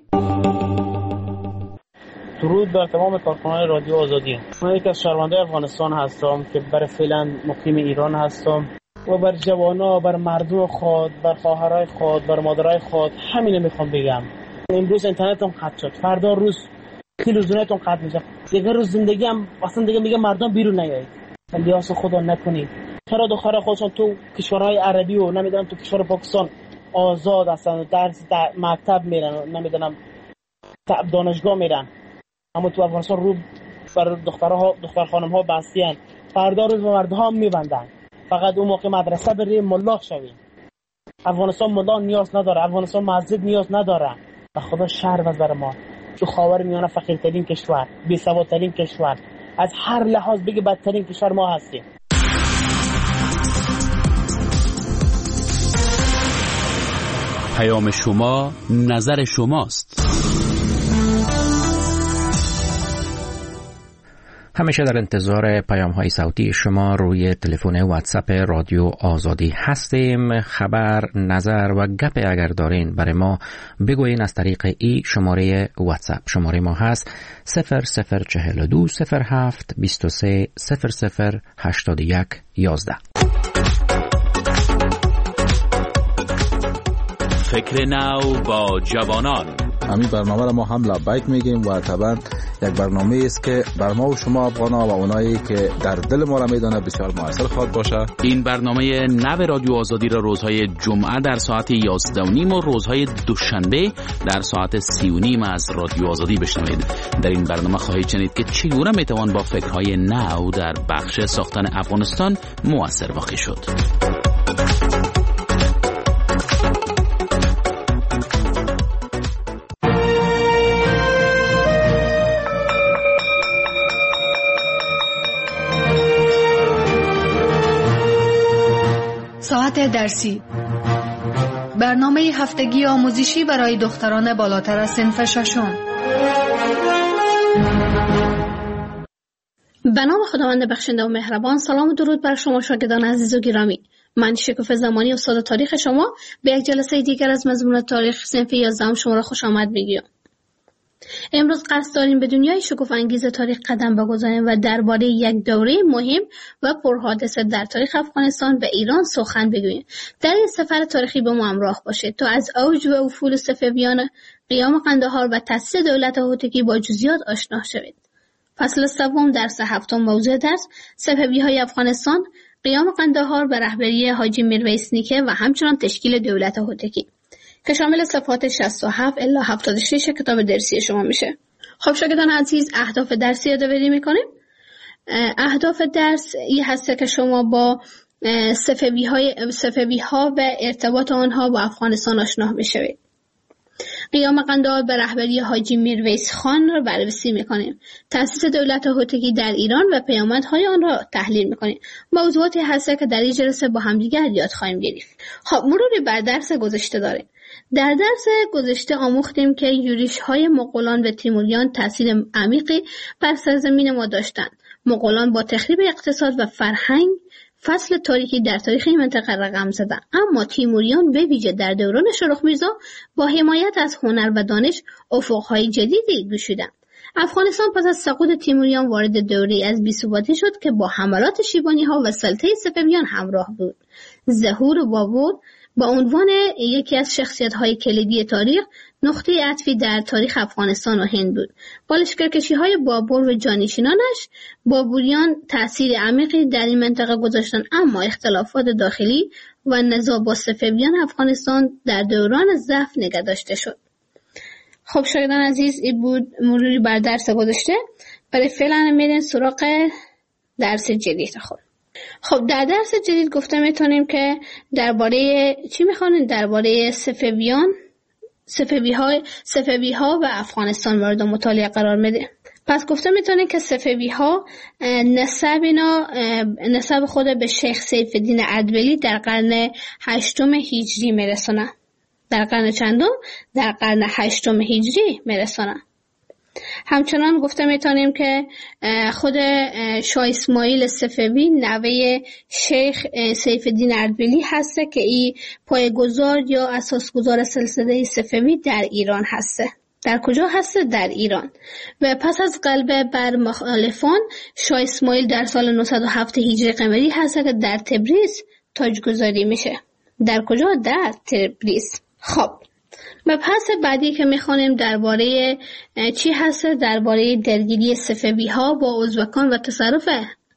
درود بر تمام کارکنان رادیو آزادی. من یک از شهروندان افغانستان هستم که برای فعلا مقیم ایران هستم و بر جوانا، بر مردم خود، بر خواهرای خود، بر مادرای خود همین میخوام بگم. امروز اینترنتم قطع شد، فردا روز تلویزیونتون قطع میشه، دیگه روز زندگی هم اصلا دیگه میگه مردم بیرون نیایید. لیاس خدا نکنید. چرا دخترای خودشون تو کشورهای عربی و نمیدونم تو کشور پاکستان آزاد هستن، درس در مکتب میرن، نمیدونم دانشگاه میرن، اما تو افغانستان رو بر دخترها دختر خانم ها بستیان. فردا روز مردها میبندن، فقط اون موقع مدرسه بریم ملاق شویم. افغانستان ملا نیاز نداره، افغانستان مسجد نیاز نداره. به خدا شرم از بر ما تو خاورمیانه فقیرترین کشور، بی‌سوادترین کشور، از هر لحاظ بگی بدترین کشور ما هستیم. پیام شما نظر شماست. همیشه در انتظار پیام های صوتی شما روی تلفن واتساپ رادیو آزادی هستیم. خبر، نظر و گپ اگر دارین برای ما بگوین از طریق ای شماره واتساپ. شماره ما هست صفر صفر چهل و دو صفر هفت بیست و سه صفر صفر هشتاد و یک یازده. فکر نو با جوانان. همین برنامه را ما هم لبیک میگیم و طبعا یک برنامه است که بر ما و شما افغانا و اونایی که در دل ما را میدونه بسیار موثر خواهد باشه. این برنامه نو رادیو آزادی را روزهای جمعه در ساعت یازده و نیم و روزهای دوشنبه در ساعت سی و نیم از رادیو آزادی بشنوید. در این برنامه خواهید شنید که چگونه میتوان با فکرهای نو در بخش ساختن افغانستان موثر واقع شد. ساعت درسی، برنامه هفتگی آموزشی برای دختران بالاتر از صنف ششم. به نام خداوند بخشنده و مهربان. سلام و درود بر شما شاگردان عزیز و گرامی. من شکوفه زمانی استاد تاریخ شما به یک جلسه دیگر از مضمون تاریخ صنف یازدهم شما را خوش آمد میگویم. امروز قصد داریم به دنیای شکوفه انگیز تاریخ قدم بگذاریم و درباره یک دوره مهم و پرحادثه در تاریخ افغانستان و ایران سخن بگوییم. در این سفر تاریخی با ما همراه باشید تا از اوج و افول صفویان، قیام قندهار و تأسیس دولت هوتکی با جزئیات آشنا شوید. فصل سوم درس هفتم موضوع درس صفوی‌های افغانستان، قیام قندهار به رهبری حاجی میرویس نیکه و همچنان تشکیل دولت هوتکی که شامل صفحات شصت و هفت الی هفتاد و شش کتاب درسی شما میشه. خب شاگردان عزیز، اهداف درسی یادآوری میکنیم. اهداف درس این هست که شما با صفوی‌های صفوی‌ها و ارتباط آنها با افغانستان آشنا بشوید. قیام قندهار به رهبری حاجی میرویس خان را بررسی میکنیم. تأسیس دولت هوتکی در ایران و پیامدهای آن را تحلیل میکنیم. موضوعاتی هست که در این جلسه با همدیگر یاد خواهیم گرفت. خب مروری بر درس گذشته داریم. در درس گذشته آموختیم که یورش‌های مغولان و تیموریان تأثیر عمیقی بر سرزمین ما داشتند. مغولان با تخریب اقتصاد و فرهنگ فصل تاریخی در تاریخ این منطقه رقم زدند، اما تیموریان به ویژه در دوران شاهرخ میرزا با حمایت از هنر و دانش افق‌های جدیدی گشودند. افغانستان پس از سقوط تیموریان وارد دوره‌ای از بی‌ثباتی شد که با حملات شیبانی‌ها و سلطه صفویان همراه بود. ظهور بابور با عنوان یکی از شخصیت‌های کلیدی تاریخ نقطه عطفی در تاریخ افغانستان و هند بود. با لشکرکشی‌های بابور و جانشینانش بابوریان تأثیر عمیقی در این منطقه گذاشتند، اما اختلافات داخلی و نزاع با صفویان افغانستان در دوران ضعف نگه داشته شد. خب شاگردان عزیز، این بود مروری بر درس گذشته. برای فعلا میریم سراغ درس جدید خود. خب در درس جدید گفته میتونیم که درباره چی میخوانیم؟ درباره صفویان، صفوی‌ها صفوی‌ها و افغانستان مورد مطالعه قرار میده. پس گفته میتونیم که صفوی‌ها نسب اینا نسب خود به شیخ سیف الدین اردبیلی در قرن هشتم هجری میرسونه. در قرن چندم؟ در قرن هشتم هجری میرسونه. همچنان گفته میتونیم که خود شاه اسماعیل صفوی نوه شیخ سیف الدین اردبیلی هسته که این پایه‌گذار یا اساسگذار سلسله صفوی در ایران هسته. در کجا هسته؟ در ایران. و پس از غلبه بر مخالفان شاه اسماعیل در سال نهصد و هفت هجری قمری هسته که در تبریز تاجگذاری میشه. در کجا؟ در تبریز. خب و پس بعدی که میخوانیم درباره چی هست؟ درباره درگیری صفوی‌ها با ازبکان و تصرف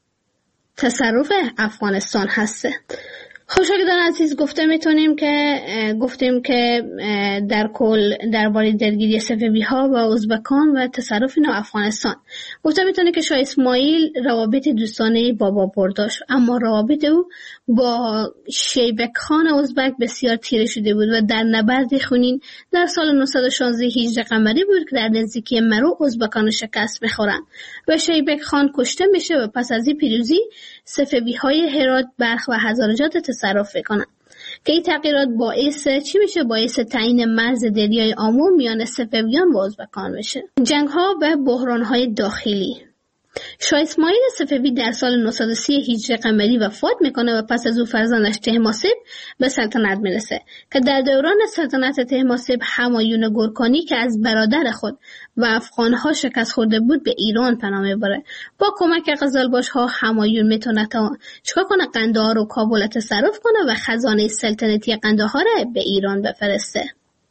تصرف افغانستان هست. خب شاگردان عزیز، گفته میتونیم که گفتیم که در کل درباره درگیری صفوی‌ها با ازبکان و تصرف اینا افغانستان گفته میتونه که شاه اسماعیل روابط دوستانه با بابر داشت، اما روابط او با شیبک خان ازبک بسیار تیره شده بود و در نبرد خونین در سال نهصد و شانزده هجری قمری بود که در نزدیکی مرو ازبکان شکست میخورند و شیبک خان کشته میشه و پس از این پیروزی صفوی‌های هرات، بلخ و هزارجات تصرف میکنن که این تغییرات باعث چی میشه؟ باعث تعیین مرز دریای آمو میان صفویان و ازبکان میشه. جنگ ها و بحران های داخلی. شاه اسماعیل صفوی در سال نهصد و سی هجری قمری وفات میکنه و پس از او فرزندش طهماسب به سلطنت میرسه که در دوران سلطنت طهماسب همایون گورکانی که از برادر خود و افغانها شکست خورده بود به ایران پناه میبره. با کمک قزلباشها همایون میتونه تا چیکار کنه؟ قندهار و کابل تصرف کنه و خزانه سلطنتی قندهار به ایران بفرسته.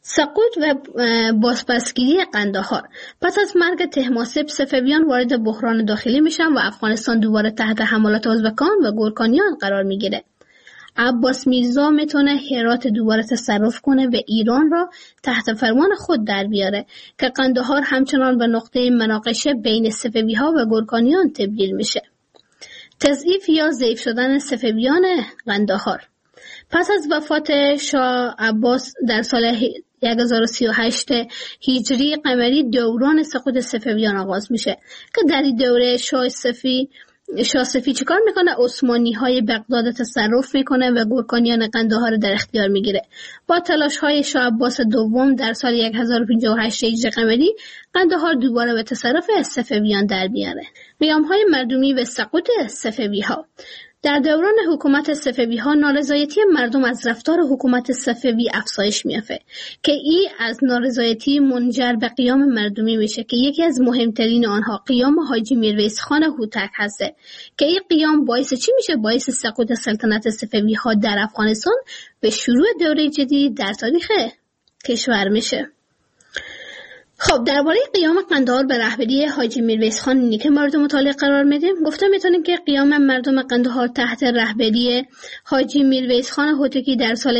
سقوط و بازپسگیری قندهار. پس از مرگ طهماسب، صفویان وارد بحران داخلی میشن و افغانستان دوباره تحت حملات ازبکان و گورکانیان قرار میگیره. عباس میرزا میتونه هرات دوباره تصرف کنه و ایران را تحت فرمان خود در بیاره که قندهار همچنان به نقطه مناقشه بین صفوی ها و گورکانیان تبدیل میشه. تضعیف یا ضعیف شدن صفویان قندهار. پس از وفات شاه عباس در سال هزار و سی و هشت هجری قمری دوران سقوط صفویان آغاز میشه که در این دوره شاه صفی شاه صفی چیکار میکنه؟ عثمانی های بغداد تصرف میکنه و گورکانیان قندهار در اختیار میگیره. با تلاش های شاه عباس دوم در سال هزار و پنجاه و هشت هجری قمری قندهار دوباره به تصرف صفویان در بیاره. قیام های مردمی و سقوط صفوی ها. در دوران حکومت صفوی ها نارضایتی مردم از رفتار حکومت صفوی افزایش میافته که این از نارضایتی منجر به قیام مردمی میشه که یکی از مهمترین آنها قیام حاجی میرویس خان هوتک هسته که این قیام باعث چی میشه؟ باعث سقوط سلطنت صفوی ها در افغانستان به شروع دوره جدید در تاریخ کشور میشه. خب درباره قیام قندهار به رهبری حاجی میرویس خان اینی که مورد مطالعه قرار میدیم. گفته میتونیم که قیام مردم قندهار تحت رهبری حاجی میرویس خان هوتکی در سال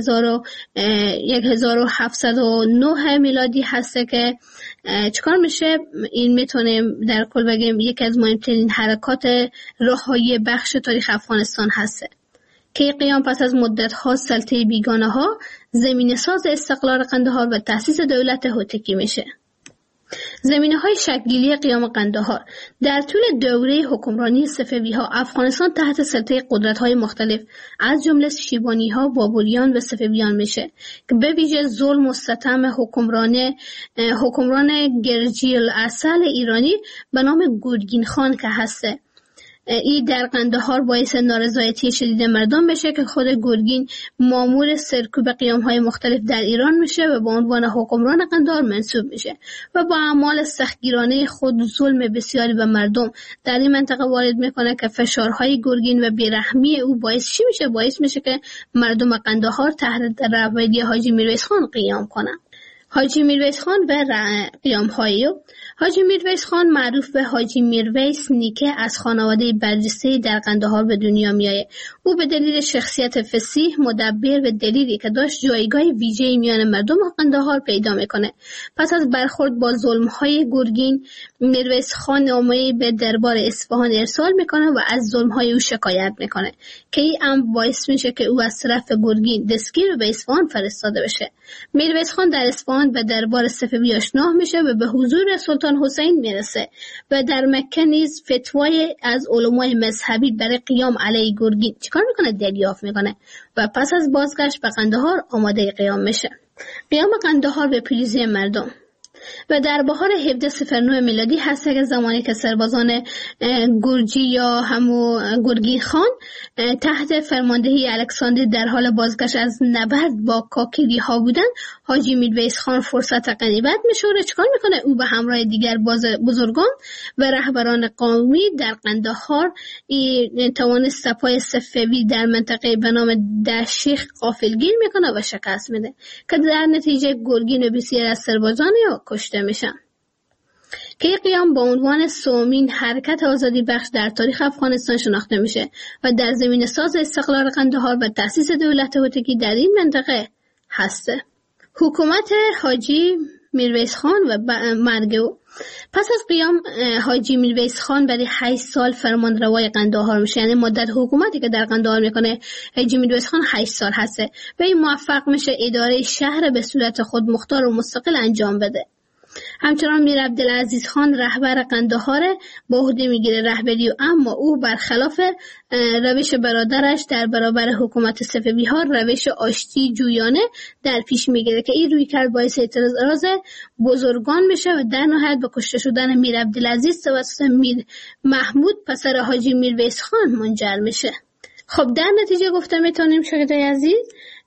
هزار و هفتصد و نه میلادی هسته که چکار میشه؟ این میتونیم در کل بگیم یکی از مهمترین حرکات رهایی بخش تاریخ افغانستان هسته که قیام پس از مدت‌ها سلطه بیگانه ها زمینه ساز استقلال قندهار و تأسیس دولت هوتکی میشه. زمینه های شکل‌گیری قیام قندهار. در طول دوره حکمرانی صفوی ها افغانستان تحت سلطه قدرت های مختلف از جمله شیبانی ها، بابریان و صفویان میشه که به ویژه ظلم و ستم حکمران حکمران گرجی الاصل ایرانی به نام گورگین خان که هسته. این در قندهار باعث نارضایتی شدید مردم بشه که خود گورگین مامور سرکوب قیام‌های مختلف در ایران میشه و به عنوان حکمران قندهار منصوب میشه و با اعمال سختگیرانه خود ظلم بسیاری به مردم در این منطقه وارد میکنه که فشارهای گورگین و بیرحمی او باعث چی میشه؟ باعث میشه که مردم قندهار تحت رهبری حاجی میرویس خان قیام کنن. حاجی میرویس خان و قیام‌های او. حاجی میرویس خان معروف به حاجی میرویس نیکه از خانواده برجسته در قندهار به دنیا میآید. او به دلیل شخصیت فصیح، مدبر و دلیری که داشت جایگاه ویژه‌ای میان مردم قندهار پیدا میکنه. پس از برخورد با ظلم‌های گورگین، میرویس خان نامه‌ای به دربار اصفهان ارسال میکنه و از ظلم‌های او شکایت میکنه که این امر باعث میشه که او از طرف گورگین دستگیر و به اصفهان فرستاده بشه. میرویس خان در اصفهان به دربار صفوی آشنا میشه و به حضور سلطان حسین میرسه و در مکه نیز فتوای از علمای مذهبی برای قیام علیه گورگین چیکار میکنه؟ دریافت میکنه و پس از بازگشت به قندهار آماده قیام میشه. قیام قندهار به پیروزی مردم. و در بهار هفده صفر نه میلادی هست که زمانی که سربازان گرجی یا همو گورگین خان تحت فرماندهی الکساندر در حال بازگشت از نبرد با کاکیری ها بودن، حاجی میرویس خان فرصت غنیمت میشوره. چیکار میکنه؟ او به همراه دیگر بزرگان و رهبران قومی در قندهار توانست سپاه صفوی در منطقه به نام دشیخ غافلگیر میکنه و شکست میده که در نتیجه گورگین و بسیار از سربازان یا کشته میشن. که قیام با عنوان سومین حرکت آزادی بخش در تاریخ افغانستان شناخته میشه و در زمینه ساز استقلال قندهار و تأسیس دولت هوتکی در این منطقه هسته. حکومت حاجی میرویس خان و مرگ او. پس از قیام حاجی میرویس خان برای هشت سال فرمانروای قندهار میشه، یعنی مدت حکومتی که در قندهار میکنه حاجی میرویس خان هشت سال هسته و این موفق میشه اداره شهر به صورت خود مختار و مستقل انجام بده. همچنان میر عبدالعزیز خان رهبر قندهار به عهده میگیره رهبری و اما او برخلاف روش برادرش در برابر حکومت صفوی ها روش آشتی جویانه در پیش میگیره که این روی کرد باعث اعتراض بزرگان میشه و در نهایت به کشته شدن میر عبدالعزیز توسط میر محمود پسر حاجی میرویس خان منجر میشه. خب در نتیجه گفته میتونیم شاگردای عزیز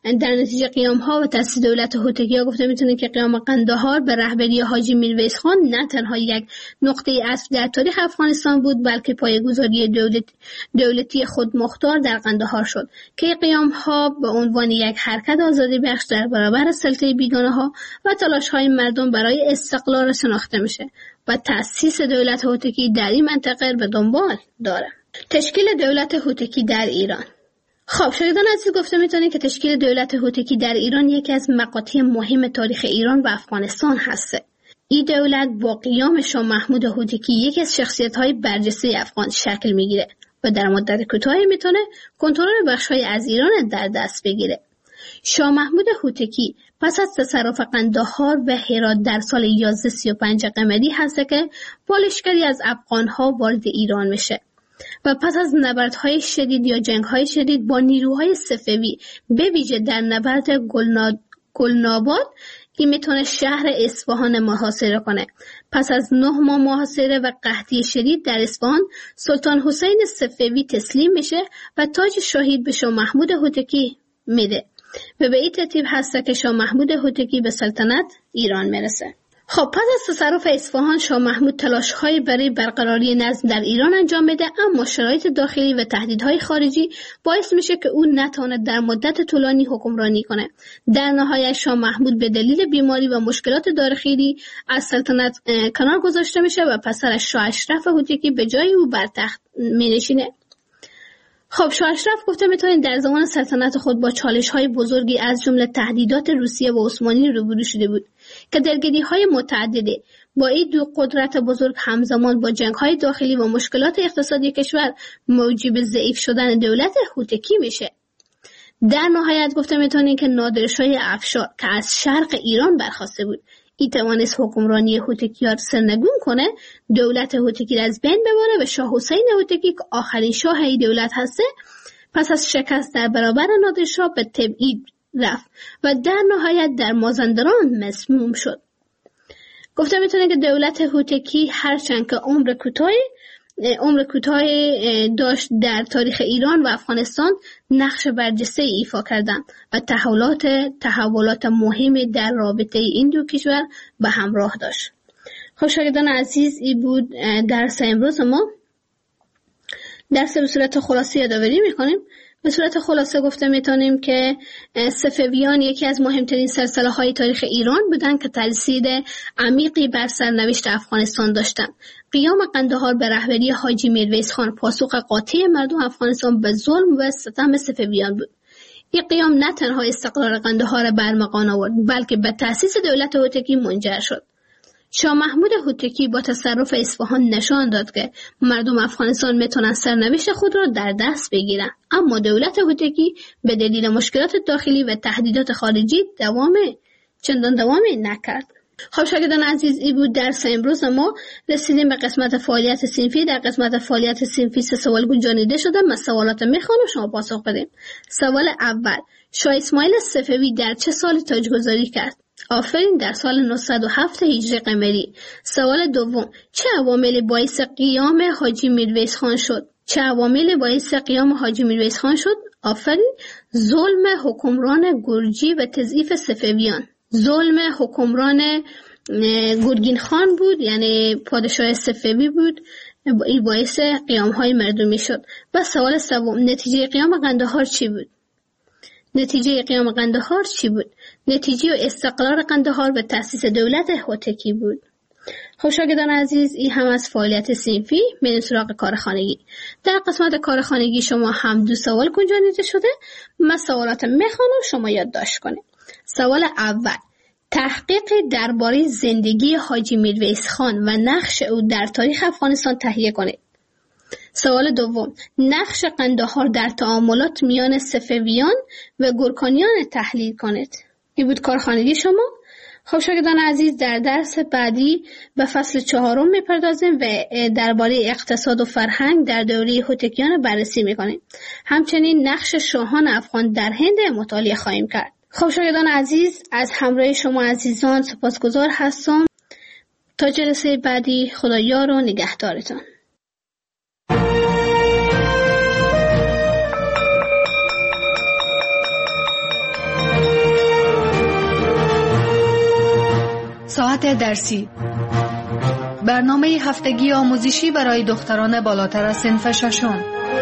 در نتیجه قیام ها و تأسیس دولت هوتکی ها گفته میتونه که قیام قندهار به رهبری حاجی میرویس خان نه تنها یک نقطه عطف در تاریخ افغانستان بود، بلکه پایه‌گذاری دولت دولتی خودمختار در قندهار شد که قیام ها به عنوان یک حرکت آزادی بخش در برابر سلطه بیگانه ها و تلاش های مردم برای استقلال شناخته میشه و تأسیس دولت هوتکی در این منطقه به دنبال داره. تشکیل دولت هوتکی در ایران. خب شاگردان عزیز، گفته میتونید که تشکیل دولت هوتکی در ایران یکی از مقاطع مهم تاریخ ایران و افغانستان هست. این دولت با قیام شاه محمود هوتکی یکی از شخصیت‌های برجسته افغان شکل میگیره و در مدت کوتاهی میتونه کنترل بخش‌های از ایران در دست بگیره. شاه محمود هوتکی پس از تصرف قندهار و هرات در سال یازده سی و پنج قمری هست که با لشکری از افغان‌ها وارد ایران میشه و پس از نبردهای شدید یا جنگ‌های شدید با نیروهای صفوی به ویژه در نبرد گلنا... گلناباد که میتونه شهر اصفهان محاصره کنه. پس از نه ماه محاصره و قحطی شدید در اصفهان، سلطان حسین صفوی تسلیم میشه و تاج شاهی به شاه محمود هوتکی میده و به این ترتیب هست که شاه محمود هوتکی به سلطنت ایران میرسه. خب پس از تصرف اصفهان، شاه محمود تلاش‌های برای برقراری نظم در ایران انجام میده، اما شرایط داخلی و تهدیدهای خارجی باعث میشه که او نتونه در مدت طولانی حکمرانی کنه. در نهایت شاه محمود به دلیل بیماری و مشکلات داخلی از سلطنت کنار گذاشته میشه و پسرش شاه اشرف هوتکی به جای او بر تخت مینشینه. خب شاه اشرف گفته میتونید در زمان سلطنت خود با چالش‌های بزرگی از جمله تهدیدات روسیه و عثمانی روبرو شده بود که درگیری‌های متعدده با این دو قدرت بزرگ همزمان با جنگ‌های داخلی و مشکلات اقتصادی کشور موجب ضعیف شدن دولت هوتکی میشه. در نهایت گفته میتونید که نادرشاه افشار که از شرق ایران برخاسته بود، این توانست حکمرانی هوتکی را سرنگون کنه، دولت هوتکی را از بین ببره و شاه حسین هوتکی که آخرین شاه این دولت هسته پس از شکست در برابر نادرشاه به تبعید رفت و در نهایت در مازندران مسموم شد. گفته میتونه که دولت هوتکی هرچند که عمر کوتاهی عمر کوتاهی داشت، در تاریخ ایران و افغانستان نقش برجسته ایفا کردند و تحولات تحولات مهمی در رابطه این دو کشور به همراه داشت. خب شاگردان عزیز، این بود درس امروز ما. درس به صورت خلاصه یادآوری میکنیم. به صورت خلاصه گفته میتونیم که صفویان یکی از مهمترین سلسله های تاریخ ایران بودند که تاثیر عمیقی بر سرنوشت افغانستان داشتند. قیام قندهار به رهبری حاجی میرویس خان پاسخ قاطع مردم افغانستان به ظلم و ستم صفویان بود. این قیام نه تنها استقلال قندهار برمغان آورد، بلکه به تأسیس دولت هوتکی منجر شد. شاه محمود هوتکی با تصرف اصفهان نشان داد که مردم افغانستان میتونن سرنوشت خود را در دست بگیرن، اما دولت هوتکی به دلیل مشکلات داخلی و تهدیدات خارجی دوام چندان دوامی نکرد. خب شاگردان عزیز، این بود درس امروز ما. رسیدیم به قسمت فعالیت صنفی. در قسمت فعالیت صنفی سه سوال گنجانیده شده. من سوالات میخوام و شما پاسخ بدیم. سوال اول: شاه اسماعیل صفوی در چه سال تاجگذاری کرد؟ آفرین، در سال نهصد و هفت هجری قمری. سوال دوم: چه عواملی باعث قیام حاجی میرویس خان شد؟ چه عواملی باعث قیام حاجی میرویس خان شد؟ آفرین، ظلم حکمران گرجی و تضعیف صفویان. ظلم حکمران گرگین خان بود، یعنی پادشاه صفوی بود، این باعث قیام های مردمی شد. و سوال سوم: نتیجه قیام قندهار چی بود؟ نتیجه قیام قندهار چی بود؟ نتیجه و استقلال قندهار به تأسیس دولت هوتکی بود. خب شاگردان عزیز، این هم از فعالیت صنفی. میریم سراغ کار خانگی. در قسمت کار خانگی شما هم دو سوال گنجانیده شده. من سوالات میخوانم، شما یادداشت کنید. سوال اول: تحقیق درباره زندگی حاجی میرویس خان و نقش او در تاریخ افغانستان تهیه کنید. سوال دوم: نقش قندهار در تعاملات میان صفویان و گورکانیان تحلیل کنید. این بود کارخانگی شما. خب شاگردان عزیز، در درس بعدی به فصل چهارم میپردازیم و درباره اقتصاد و فرهنگ در دوره هوتکیان بررسی میکنیم. همچنین نقش شاهان افغان در هند مطالعه خواهیم کرد. خب شاگردان عزیز، از همراه شما عزیزان سپاسگزار هستم. تا جلسه بعدی، خدا یار و نگهدارتان. ساعت درسی، برنامه هفتگی آموزشی برای دختران بالاتر از صنف ششم.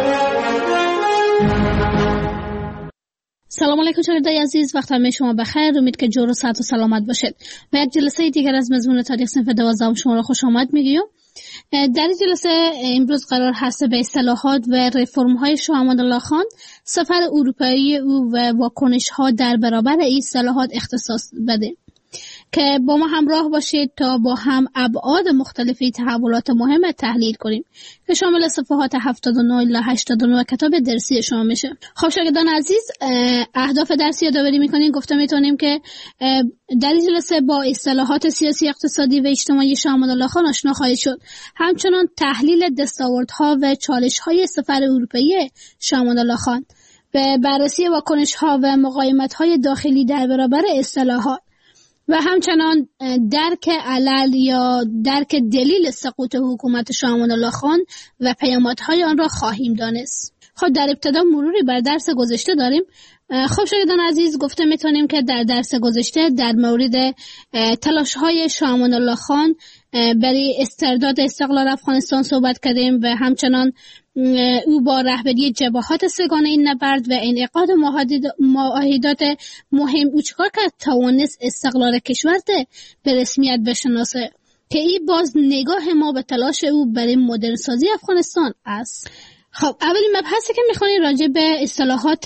سلام علیکم شنوندگان عزیز، وقت همه شما بخیر. امید که جور و صحت و سلامت باشید. به یک جلسه دیگر از مضمون تاریخ صنف دوازدهم شما را خوش آمد میگیم. در این جلسه امروز قرار هست به اصلاحات و رفرم های شاه امادالله خان، سفر اروپایی او و واکنش ها در برابر این اصلاحات اختصاص بده که با ما همراه باشید تا با هم ابعاد مختلفی تحولات مهم تحلیل کنیم که شامل صفحات هفتاد و نه الی هشتاد و نه کتاب درسی شما میشه. خب شاگردان عزیز، اهداف درسی یادآوری میکنیم. گفته میتونیم که در این جلسه با اصلاحات سیاسی، اقتصادی و اجتماعی شاه امادالله خان آشنا خواهید شد. همچنان تحلیل دستاوردها و چالش‌های سفر اروپایی شاه امادالله خان، به بررسی واکنش‌ها و مقاومت‌های داخلی در برابر اصلاحات و همچنان درک علل یا درک دلیل سقوط حکومت شاه امادالله خان و پیامدهای آن را خواهیم دانست. خب در ابتدا مروری بر درس گذشته داریم. خب شاگردان عزیز، گفته میتونیم که در درس گذشته در مورد تلاش‌های شاه امادالله خان برای استرداد استقلال افغانستان صحبت کردیم و همچنان او با رهبری جبهات سگانه این نبرد و انعقاد معاهدات مهم او چکار کرد توانست استقلال کشور به رسمیت بشناسه که این باز نگاه ما به تلاش او برای مدرن سازی افغانستان است. خب اولین مبحثی که میخوانیم راجع به اصلاحات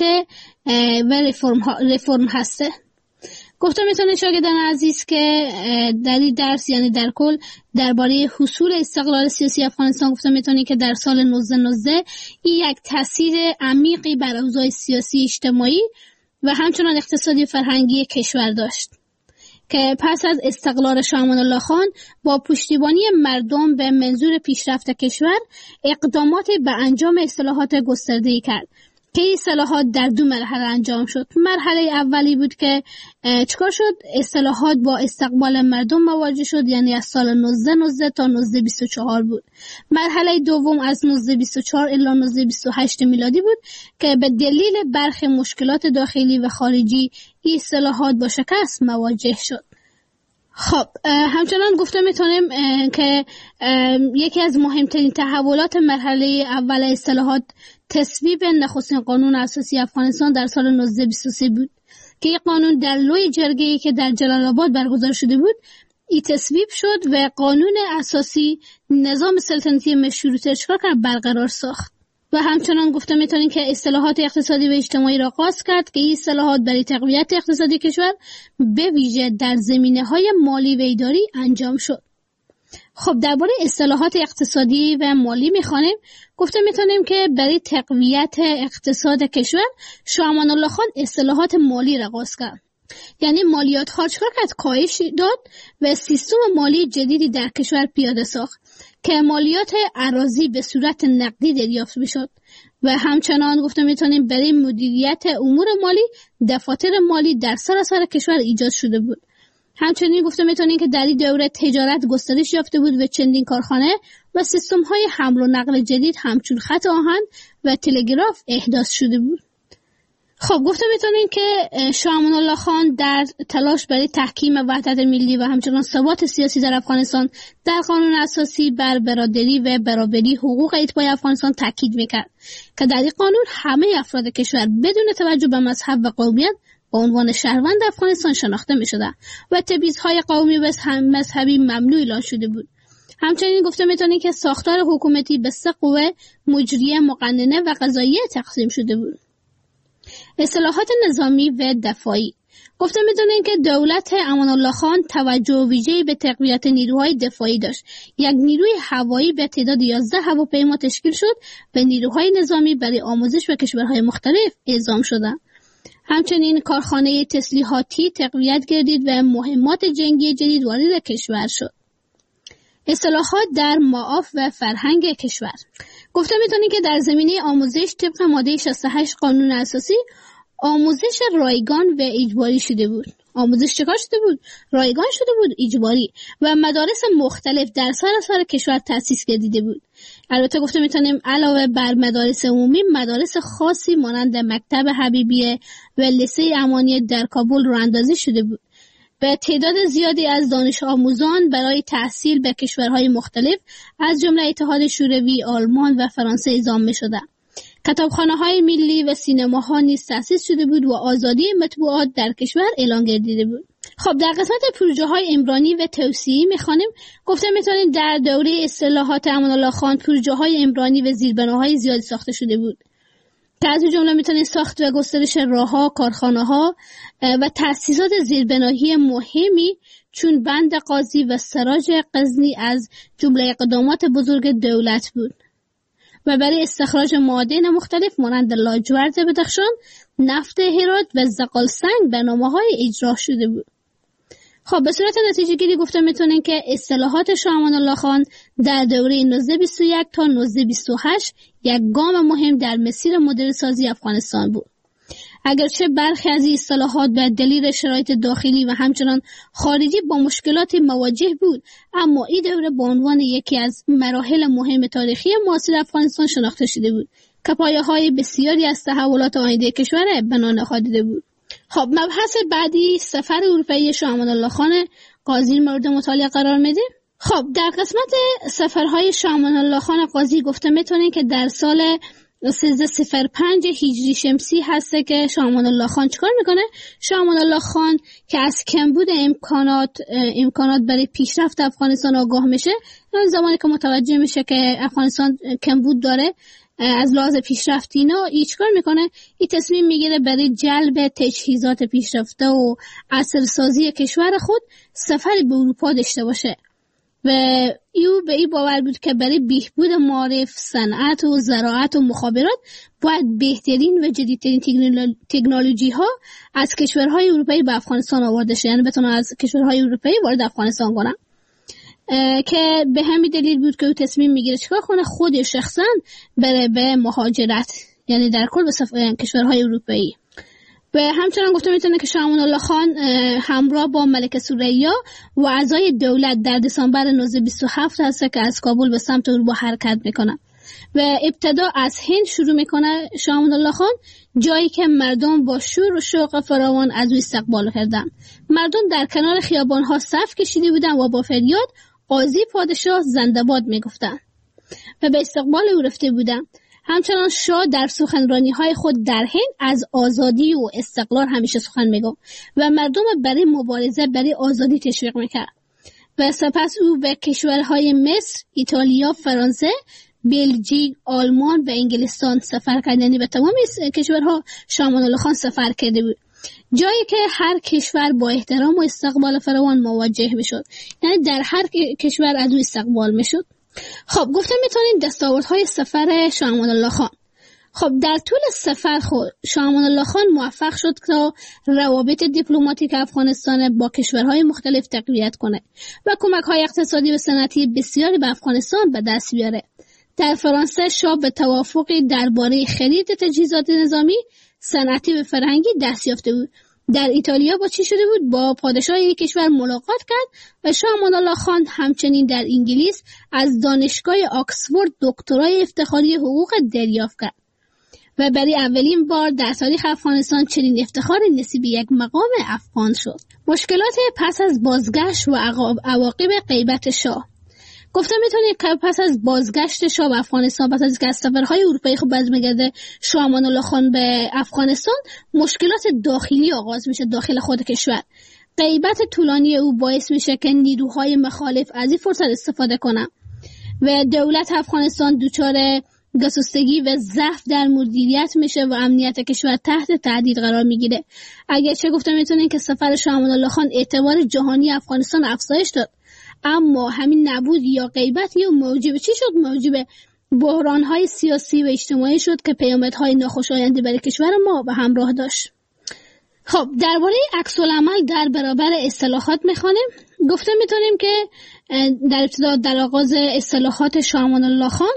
و رفرم, رفرم هسته. گفته میتونه شاگردان عزیز که در این درس یعنی در کل درباره حصول استقلال سیاسی افغانستان گفته میتونه که در سال نوزده نوزده این یک تاثیر عمیقی بر اوضاع سیاسی اجتماعی و همچنان اقتصادی و فرهنگی کشور داشت که پس از استقلال شاه امادالله خان با پشتیبانی مردم به منظور پیشرفت کشور اقدامات به انجام اصلاحات گسترده‌ای کرد که این اصلاحات در دو مرحله انجام شد. مرحله اولی بود که چکار شد؟ اصلاحات با استقبال مردم مواجه شد، یعنی از سال نوزده نوزده تا نوزده بیست و چهار بود. مرحله دوم از نوزده بیست و چهار الی نوزده بیست و هشت میلادی بود که به دلیل برخی مشکلات داخلی و خارجی این اصلاحات با شکست مواجه شد. خب همچنان گفته میتونیم که یکی از مهمترین تحولات مرحله اول اصلاحات تصویب نخستین قانون اساسی افغانستان در سال نوزده بیست و سه بود که این قانون در لوی جرگه‌ای که در جلال آباد برگزار شده بود این تصویب شد و قانون اساسی نظام سلطنتی مشروطه چکار کرد؟ برقرار ساخت. و همچنان گفته میتونیم که اصلاحات اقتصادی و اجتماعی را آغاز کرد که این اصلاحات برای تقویت اقتصادی کشور به ویژه در زمینه‌های مالی و اداری انجام شد. خب درباره اصلاحات اقتصادی و مالی میخوانیم. گفته میتونیم که برای تقویت اقتصاد کشور شاه امادالله خان اصلاحات مالی را آغاز کرد، یعنی مالیات ها چکار کرد؟ کاهش داد و سیستم مالی جدیدی در کشور پیاده ساخت که مالیات اراضی به صورت نقدی دریافت میشد و همچنان گفته میتونیم برای مدیریت امور مالی دفاتر مالی در سراسر کشور ایجاد شده بود. همچنین گفته میتونیم که در این دوره تجارت گسترش یافته بود و چندین کارخانه و سیستم های حمل و نقل جدید همچون خط آهن و تلگراف احداث شده بود. خب گفته میتونیم که شاه امادالله خان در تلاش برای تحکیم وحدت ملی و همچنان ثبات سیاسی در افغانستان در قانون اساسی بر برادری و برابری حقوق اتباع افغانستان تاکید میکرد که در این قانون همه افراد کشور بدون توجه به مذهب و قومیت به عنوان شهروند افغانستان شناخته میشدند و تبعیض‌های قومی و مذهبی ممنوع اعلام شده بود. همچنین گفته میتونیم که ساختار حکومتی به سه قوه مجریه، مقننه و قضاییه تقسیم شده بود. اصلاحات نظامی و دفاعی. گفته میدونین که دولت امان‌الله خان توجه ویژه‌ای به تقویت نیروهای دفاعی داشت. یک نیروی هوایی به تعداد یازده هواپیما تشکیل شد و نیروهای نظامی برای آموزش به کشورهای مختلف اعزام شدند. همچنین کارخانه تسلیحاتی تقویت گردید و مهمات جنگی جدید وارد کشور شد. اصلاحات در معاف و فرهنگ کشور. گفته میتونید که در زمینه آموزش طبق ماده شصت و هشت قانون اساسی آموزش رایگان و اجباری شده بود. آموزش چکار شده بود؟ رایگان شده بود، اجباری، و مدارس مختلف در سراسر کشور تأسیس گردیده بود. البته گفته میتونیم علاوه بر مدارس عمومی، مدارس خاصی مانند مکتب حبیبیه و لیسه امانی در کابل راه اندازی شده بود. به تعداد زیادی از دانش آموزان برای تحصیل به کشورهای مختلف از جمله اتحاد شوروی، آلمان و فرانسه اعزام می‌شدند. کتابخانه‌های ملی و سینماها نیز تأسیس شده بود و آزادی مطبوعات در کشور اعلان گردیده بود. خب در قسمت پروژه‌های عمرانی و توسعه‌ای می‌خوانیم. گفته می‌تونیم در دوره اصلاحات امان الله خان پروژه‌های عمرانی و زیربناهای زیادی ساخته شده بود که از جمله می‌تونیم ساخت و گسترش راه‌ها، کارخانه‌ها و تأسیسات زیربنایی مهمی چون بند قاضی و سراج غزنی از جمله اقدامات بزرگ دولت بود و برای استخراج معادن مختلف مانند لاجورد بدخشان، نفت هرات و زغال سنگ برنامه‌های اجرا شده بود. خب به صورت نتیجه گیری گفته میتونن که اصلاحات شاه امان الله خان در دوره نوزده بیست و یک تا نوزده بیست و هشت یک گام مهم در مسیر مدرن سازی افغانستان بود. اگرچه برخی از این اصلاحات به دلیل شرایط داخلی و همچنان خارجی با مشکلات مواجه بود، اما این دوره به عنوان یکی از مراحل مهم تاریخی معاصر افغانستان شناخته شده بود که پایه‌های بسیاری از تحولات آینده کشور بنا نهاده بود. خب مبحث بعدی سفر اروپایی شاه امان الله خان قاضی مورد مطالعه قرار میده. خب در قسمت سفرهای شاه امان الله خان قاضی گفته میتونین که در سال سیزده صفر پنج هجری شمسی هسته که شاه امان الله خان چیکار میکنه؟ شاه امان الله خان که از کمبود امکانات امکانات برای پیشرفت افغانستان آگاه میشه، اون زمانی که متوجه میشه که افغانستان کمبود داره از لحاظ پیشرفت اینا، ای چیکار میکنه؟ این تصمیم میگیره برای جلب تجهیزات پیشرفته و عصرسازی کشور خود سفری به اروپا داشته باشه و ایو به این باور بود که برای بهبود معارف، صنعت و زراعت و مخابرات باید بهترین و جدیدترین تکنولوژی ها از کشورهای اروپایی به افغانستان آورده شه، یعنی بتونه از کشورهای اروپایی وارد افغانستان کنه. که به همین دلیل بود که او تصمیم میگیره چیکار کنه؟ خود شخصا بره به مهاجرت، یعنی در کل به کشورهای اروپایی. و همچنان گفته میتونه که شاه امان الله خان همراه با ملکه ثریا و اعضای دولت در دسامبر نوزده بیست و هفت هست که از کابل به سمت اروپا حرکت میکنه و ابتدا از هند شروع میکنه شاه امان الله خان، جایی که مردم با شور و شوق فراوان از او استقبال کردن. مردم در کنار خیابانها صف کشیده بودن و با فریاد قاضی پادشاه زنده‌باد میگفتن و به استقبال او رفته بودن. همچنان شاه در سخنرانی‌های خود در هند از آزادی و استقلال همیشه سخن میگفت و مردم برای مبارزه برای آزادی تشویق میکرد و سپس او به کشورهای مصر، ایتالیا، فرانسه، بلژیک، آلمان و انگلستان سفر کرد. یعنی به تمام کشورها شاه امان الله خان سفر کرده بود، جایی که هر کشور با احترام و استقبال فراوان مواجه میشد، یعنی در هر کشور از او استقبال میشد. خب گفتم میتونین دستاوردهای سفر شاه امان الله خان. خب در طول سفر خود شاه امان الله خان موفق شد تا روابط دیپلماتیک افغانستان با کشورهای مختلف تقویت کنه و کمک‌های اقتصادی و صنعتی بسیاری به افغانستان به دست بیاره. در فرانسه شاه به توافقی درباره خرید تجهیزات نظامی، صنعتی و فرهنگی دست یافته بود. در ایتالیا با چی شده بود؟ با پادشاه یک کشور ملاقات کرد و شاه امان الله خان همچنین در انگلیس از دانشگاه آکسفورد دکترای افتخاری حقوق دریافت کرد و برای اولین بار در تاریخ افغانستان چنین افتخار نصیب یک مقام افغان شد. مشکلات پس از بازگشت و عواقب غیبت شاه. گفتم میتونید که پس از بازگشت شاه به افغانستان، پس از اینکه از سفرهای اروپایی خود برمیگرده شاه امان الله خان به افغانستان، مشکلات داخلی آغاز میشه داخل خود کشور. غیبت طولانی او باعث میشه که نیروهای مخالف از این فرصت استفاده کنن و دولت افغانستان دچار گسستگی و ضعف در مدیریت میشه و امنیت کشور تحت تهدید قرار میگیره. اگرچه گفتم میتونید که سفر شاه امان الله خان اعتبار جهانی افغانستان افزایش داد، اما همین نبود یا غیبت یا موجب چی شد؟ موجب بحران‌های سیاسی و اجتماعی شد که پیامدهای ناخوشایندی برای کشور ما به همراه داشت. خب درباره عکس‌العمل در برابر اصلاحات می‌خوانیم. گفته می‌تونیم که در ابتدا در آغاز اصلاحات شاه امان الله خان،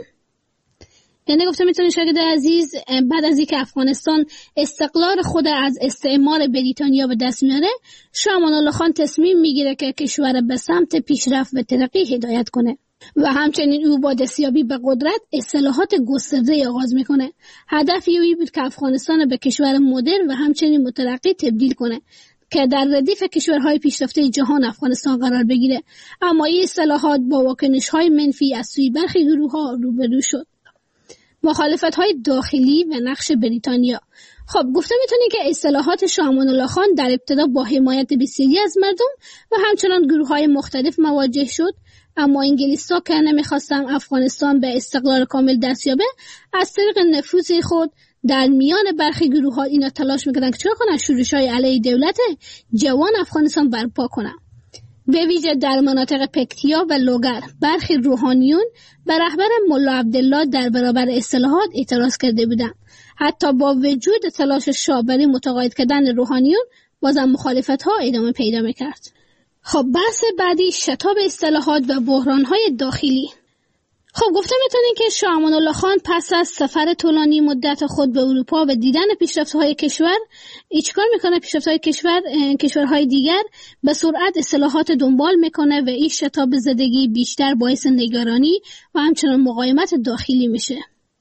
یعنی گفته میتونید شاگرد عزیز، بعد از اینکه افغانستان استقلال خود از استعمار بریتانیا به دست میاره، شاه امان الله خان تصمیم میگیره که کشور به سمت پیشرفت و ترقی هدایت کنه و همچنین او با دستیابی به قدرت اصلاحات گسترده آغاز میکنه. هدف او بود که افغانستان به کشور مدرن و همچنین مترقی تبدیل کنه. که در ردیف کشورهای پیشرفته جهان افغانستان قرار بگیره، اما این اصلاحات با واکنش‌های منفی از سوی برخی گروه‌ها روبرو شد. مخالفت‌های داخلی و نقش بریتانیا. خب گفته میتونی که اصلاحات شاه امان الله خان در ابتدا با حمایت بسیاری از مردم و همچنان گروه‌های مختلف مواجه شد، اما انگلیس‌ها که نمیخواستن افغانستان به استقلال کامل دست یابه، از طریق نفوذ خود در میان برخی گروه‌ها اینا تلاش میکردن که چرا کنن شورش‌های علیه دولت جوان افغانستان برپا کنن. به ویژه در مناطق پکتیا و لوگر برخی روحانیون به رهبر ملا عبدالله در برابر اصلاحات اعتراض کرده بودند. حتی با وجود تلاش شاه برای متقاعد کردن روحانیون، بازم مخالفت‌ها ادامه پیدا میکرد. خب بحث بعدی شتاب اصلاحات و بحران‌های داخلی. خب گفته میتونیم که شاه امان الله خان پس از سفر طولانی مدت خود به اروپا و دیدن پیشرفت‌های کشور، ایچکار میکنه پیشرفت‌های کشور کشورهای دیگر به سرعت اصلاحات دنبال میکنه و این شتاب زدگی بیشتر باعث نگرانی و همچنان مقاومت داخلی میشه.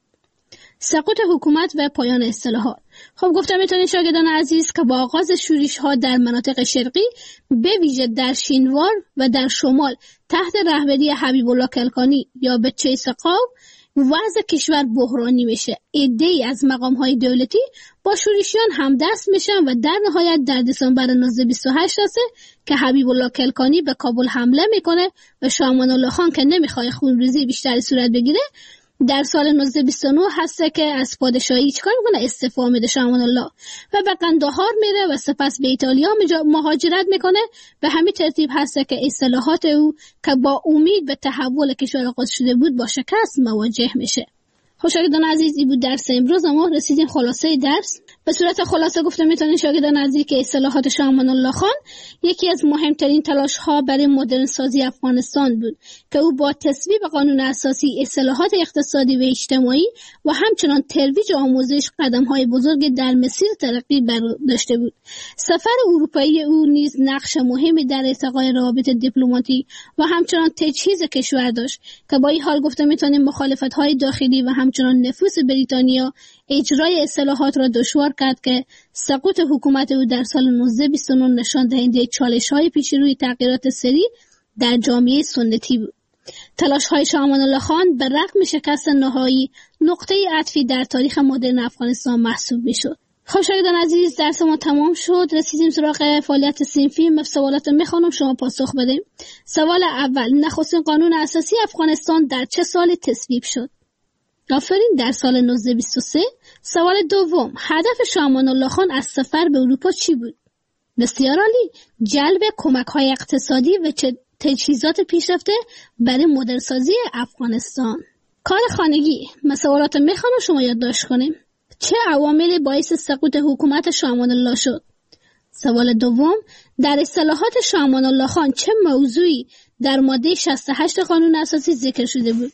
سقوط حکومت و پایان اصلاحات. خب گفته میتونید شاگردان عزیز که با آغاز شورش ها در مناطق شرقی به ویژه در شینوار و در شمال تحت رهبری حبیب الله کلکانی یا بچه سقاو وضع کشور بحرانی میشه. عده‌ای از مقام های دولتی با شورشیان همدست میشن و در نهایت در دسامبر نوزده بیست و هشت هسته که حبیب الله کلکانی به کابل حمله میکنه و شاه امان الله خان که نمیخواد خونریزی بیشتری صورت بگیره در سال نوزده بیست و نه هسته که از پادشاهی چیکار میکنه؟ استعفا میده شاه امان الله و به قندهار میره و سپس به ایتالیا مهاجرت میکنه. به همین ترتیب هسته که اصلاحات او که با امید به تحول کشور آغاز شده بود با شکست مواجه میشه. شاگردان عزیز، این بود درس امروز. ما رسیدیم خلاصه درس. به صورت خلاصه گفته میتونین شاگردان عزیز که اصلاحات شاه امان الله خان یکی از مهمترین تلاش ها برای مدرن سازی افغانستان بود که او با تصویب قانون اساسی، اصلاحات اقتصادی و اجتماعی و همچنان ترویج آموزش قدم های بزرگ در مسیر ترقی برداشته بود. سفر اروپایی او نیز نقش مهمی در ارتقای روابط دیپلماتیک و همچنان تجهیز کشور داشت که با این حال گفته میتونیم مخالفت های داخلی و همچنان نفوذ بریتانیا اجرای اصلاحات را دشوار کرد که سقوط حکومت او در سال نوزده بیست و نه نشان دهنده چالش‌های پیش روی تغییرات سریع در جامعه سنتی بود. تلاش‌های شاه امان الله خان به رغم شکست نهایی نقطه عطفی در تاریخ مدرن افغانستان محسوب می‌شد. خب شاگردان عزیز، درس ما تمام شد. رسیدیم سراغ فعالیت صنفی. من سوالات میخوانم، شما پاسخ بدیم. سوال اول: نخستین قانون اساسی افغانستان در چه سال تصویب شد؟ آفرین، در سال نوزده بیست و سه. سوال دوم: هدف شاه امان الله خان از سفر به اروپا چی بود؟ بسیار عالی، جلب کمک‌های اقتصادی و تجهیزات پیشرفته برای مدرن‌سازی افغانستان. کار خانگی. من سوالات میخوانم، شما یادداشت کنیم. چه عواملی باعث سقوط حکومت شاه امان الله شد؟ سوال دوم: در اصلاحات شاه امان الله خان چه موضوعی در ماده شصت و هشت قانون اساسی ذکر شده بود؟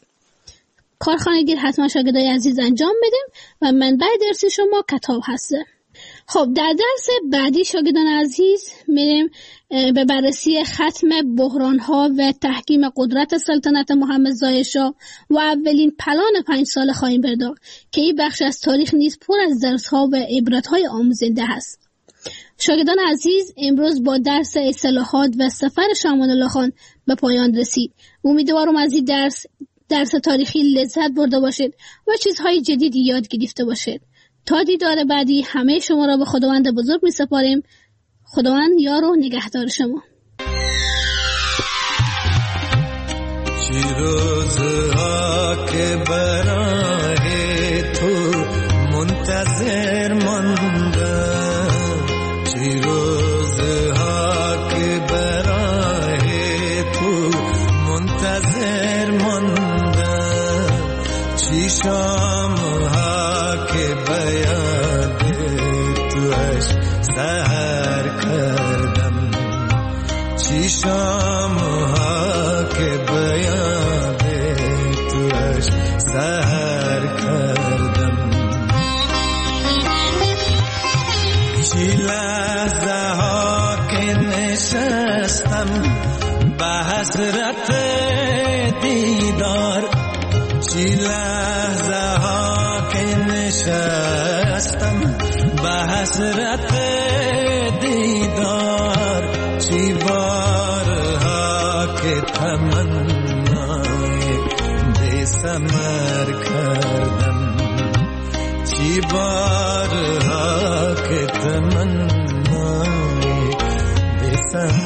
کارخانگی حتما شاگردای عزیز انجام بدیم و منبع درسی شما کتاب هسته. خب در درس بعدی شاگردان عزیز میریم به بررسی ختم بحران‌ها و تحکیم قدرت سلطنت محمد ظاهر شاه و اولین پلان پنج سال خواهیم پرداخت که این بخش از تاریخ نیز پر از درس‌ها و عبرت‌های آموزنده است. شاگردان عزیز، امروز با درس اصلاحات و سفر شاه امان الله خان به پایان رسید. امیدوارم از این درس درس تاریخی لذت برده باشید و چیزهای جدیدی یاد گرفته باشید. تا دیدار بعدی همه شما را به خداوند بزرگ می سپاریم. خداوند یار و نگهدار شما. چی روزها که برای تو منتظر ماندم، چی روزها که برای تو منتظر ماندم، چی شامها که بیاد توش سهر کردم، چی شامها که بیاد توش سهر کردم، چی لحظه ها که نشستم به حسرت دیدار، چی لحظه ها که نشستم به حسرت دیدار، که تمنای بی ثمر کردم چی بارها که تمنای بی ثمر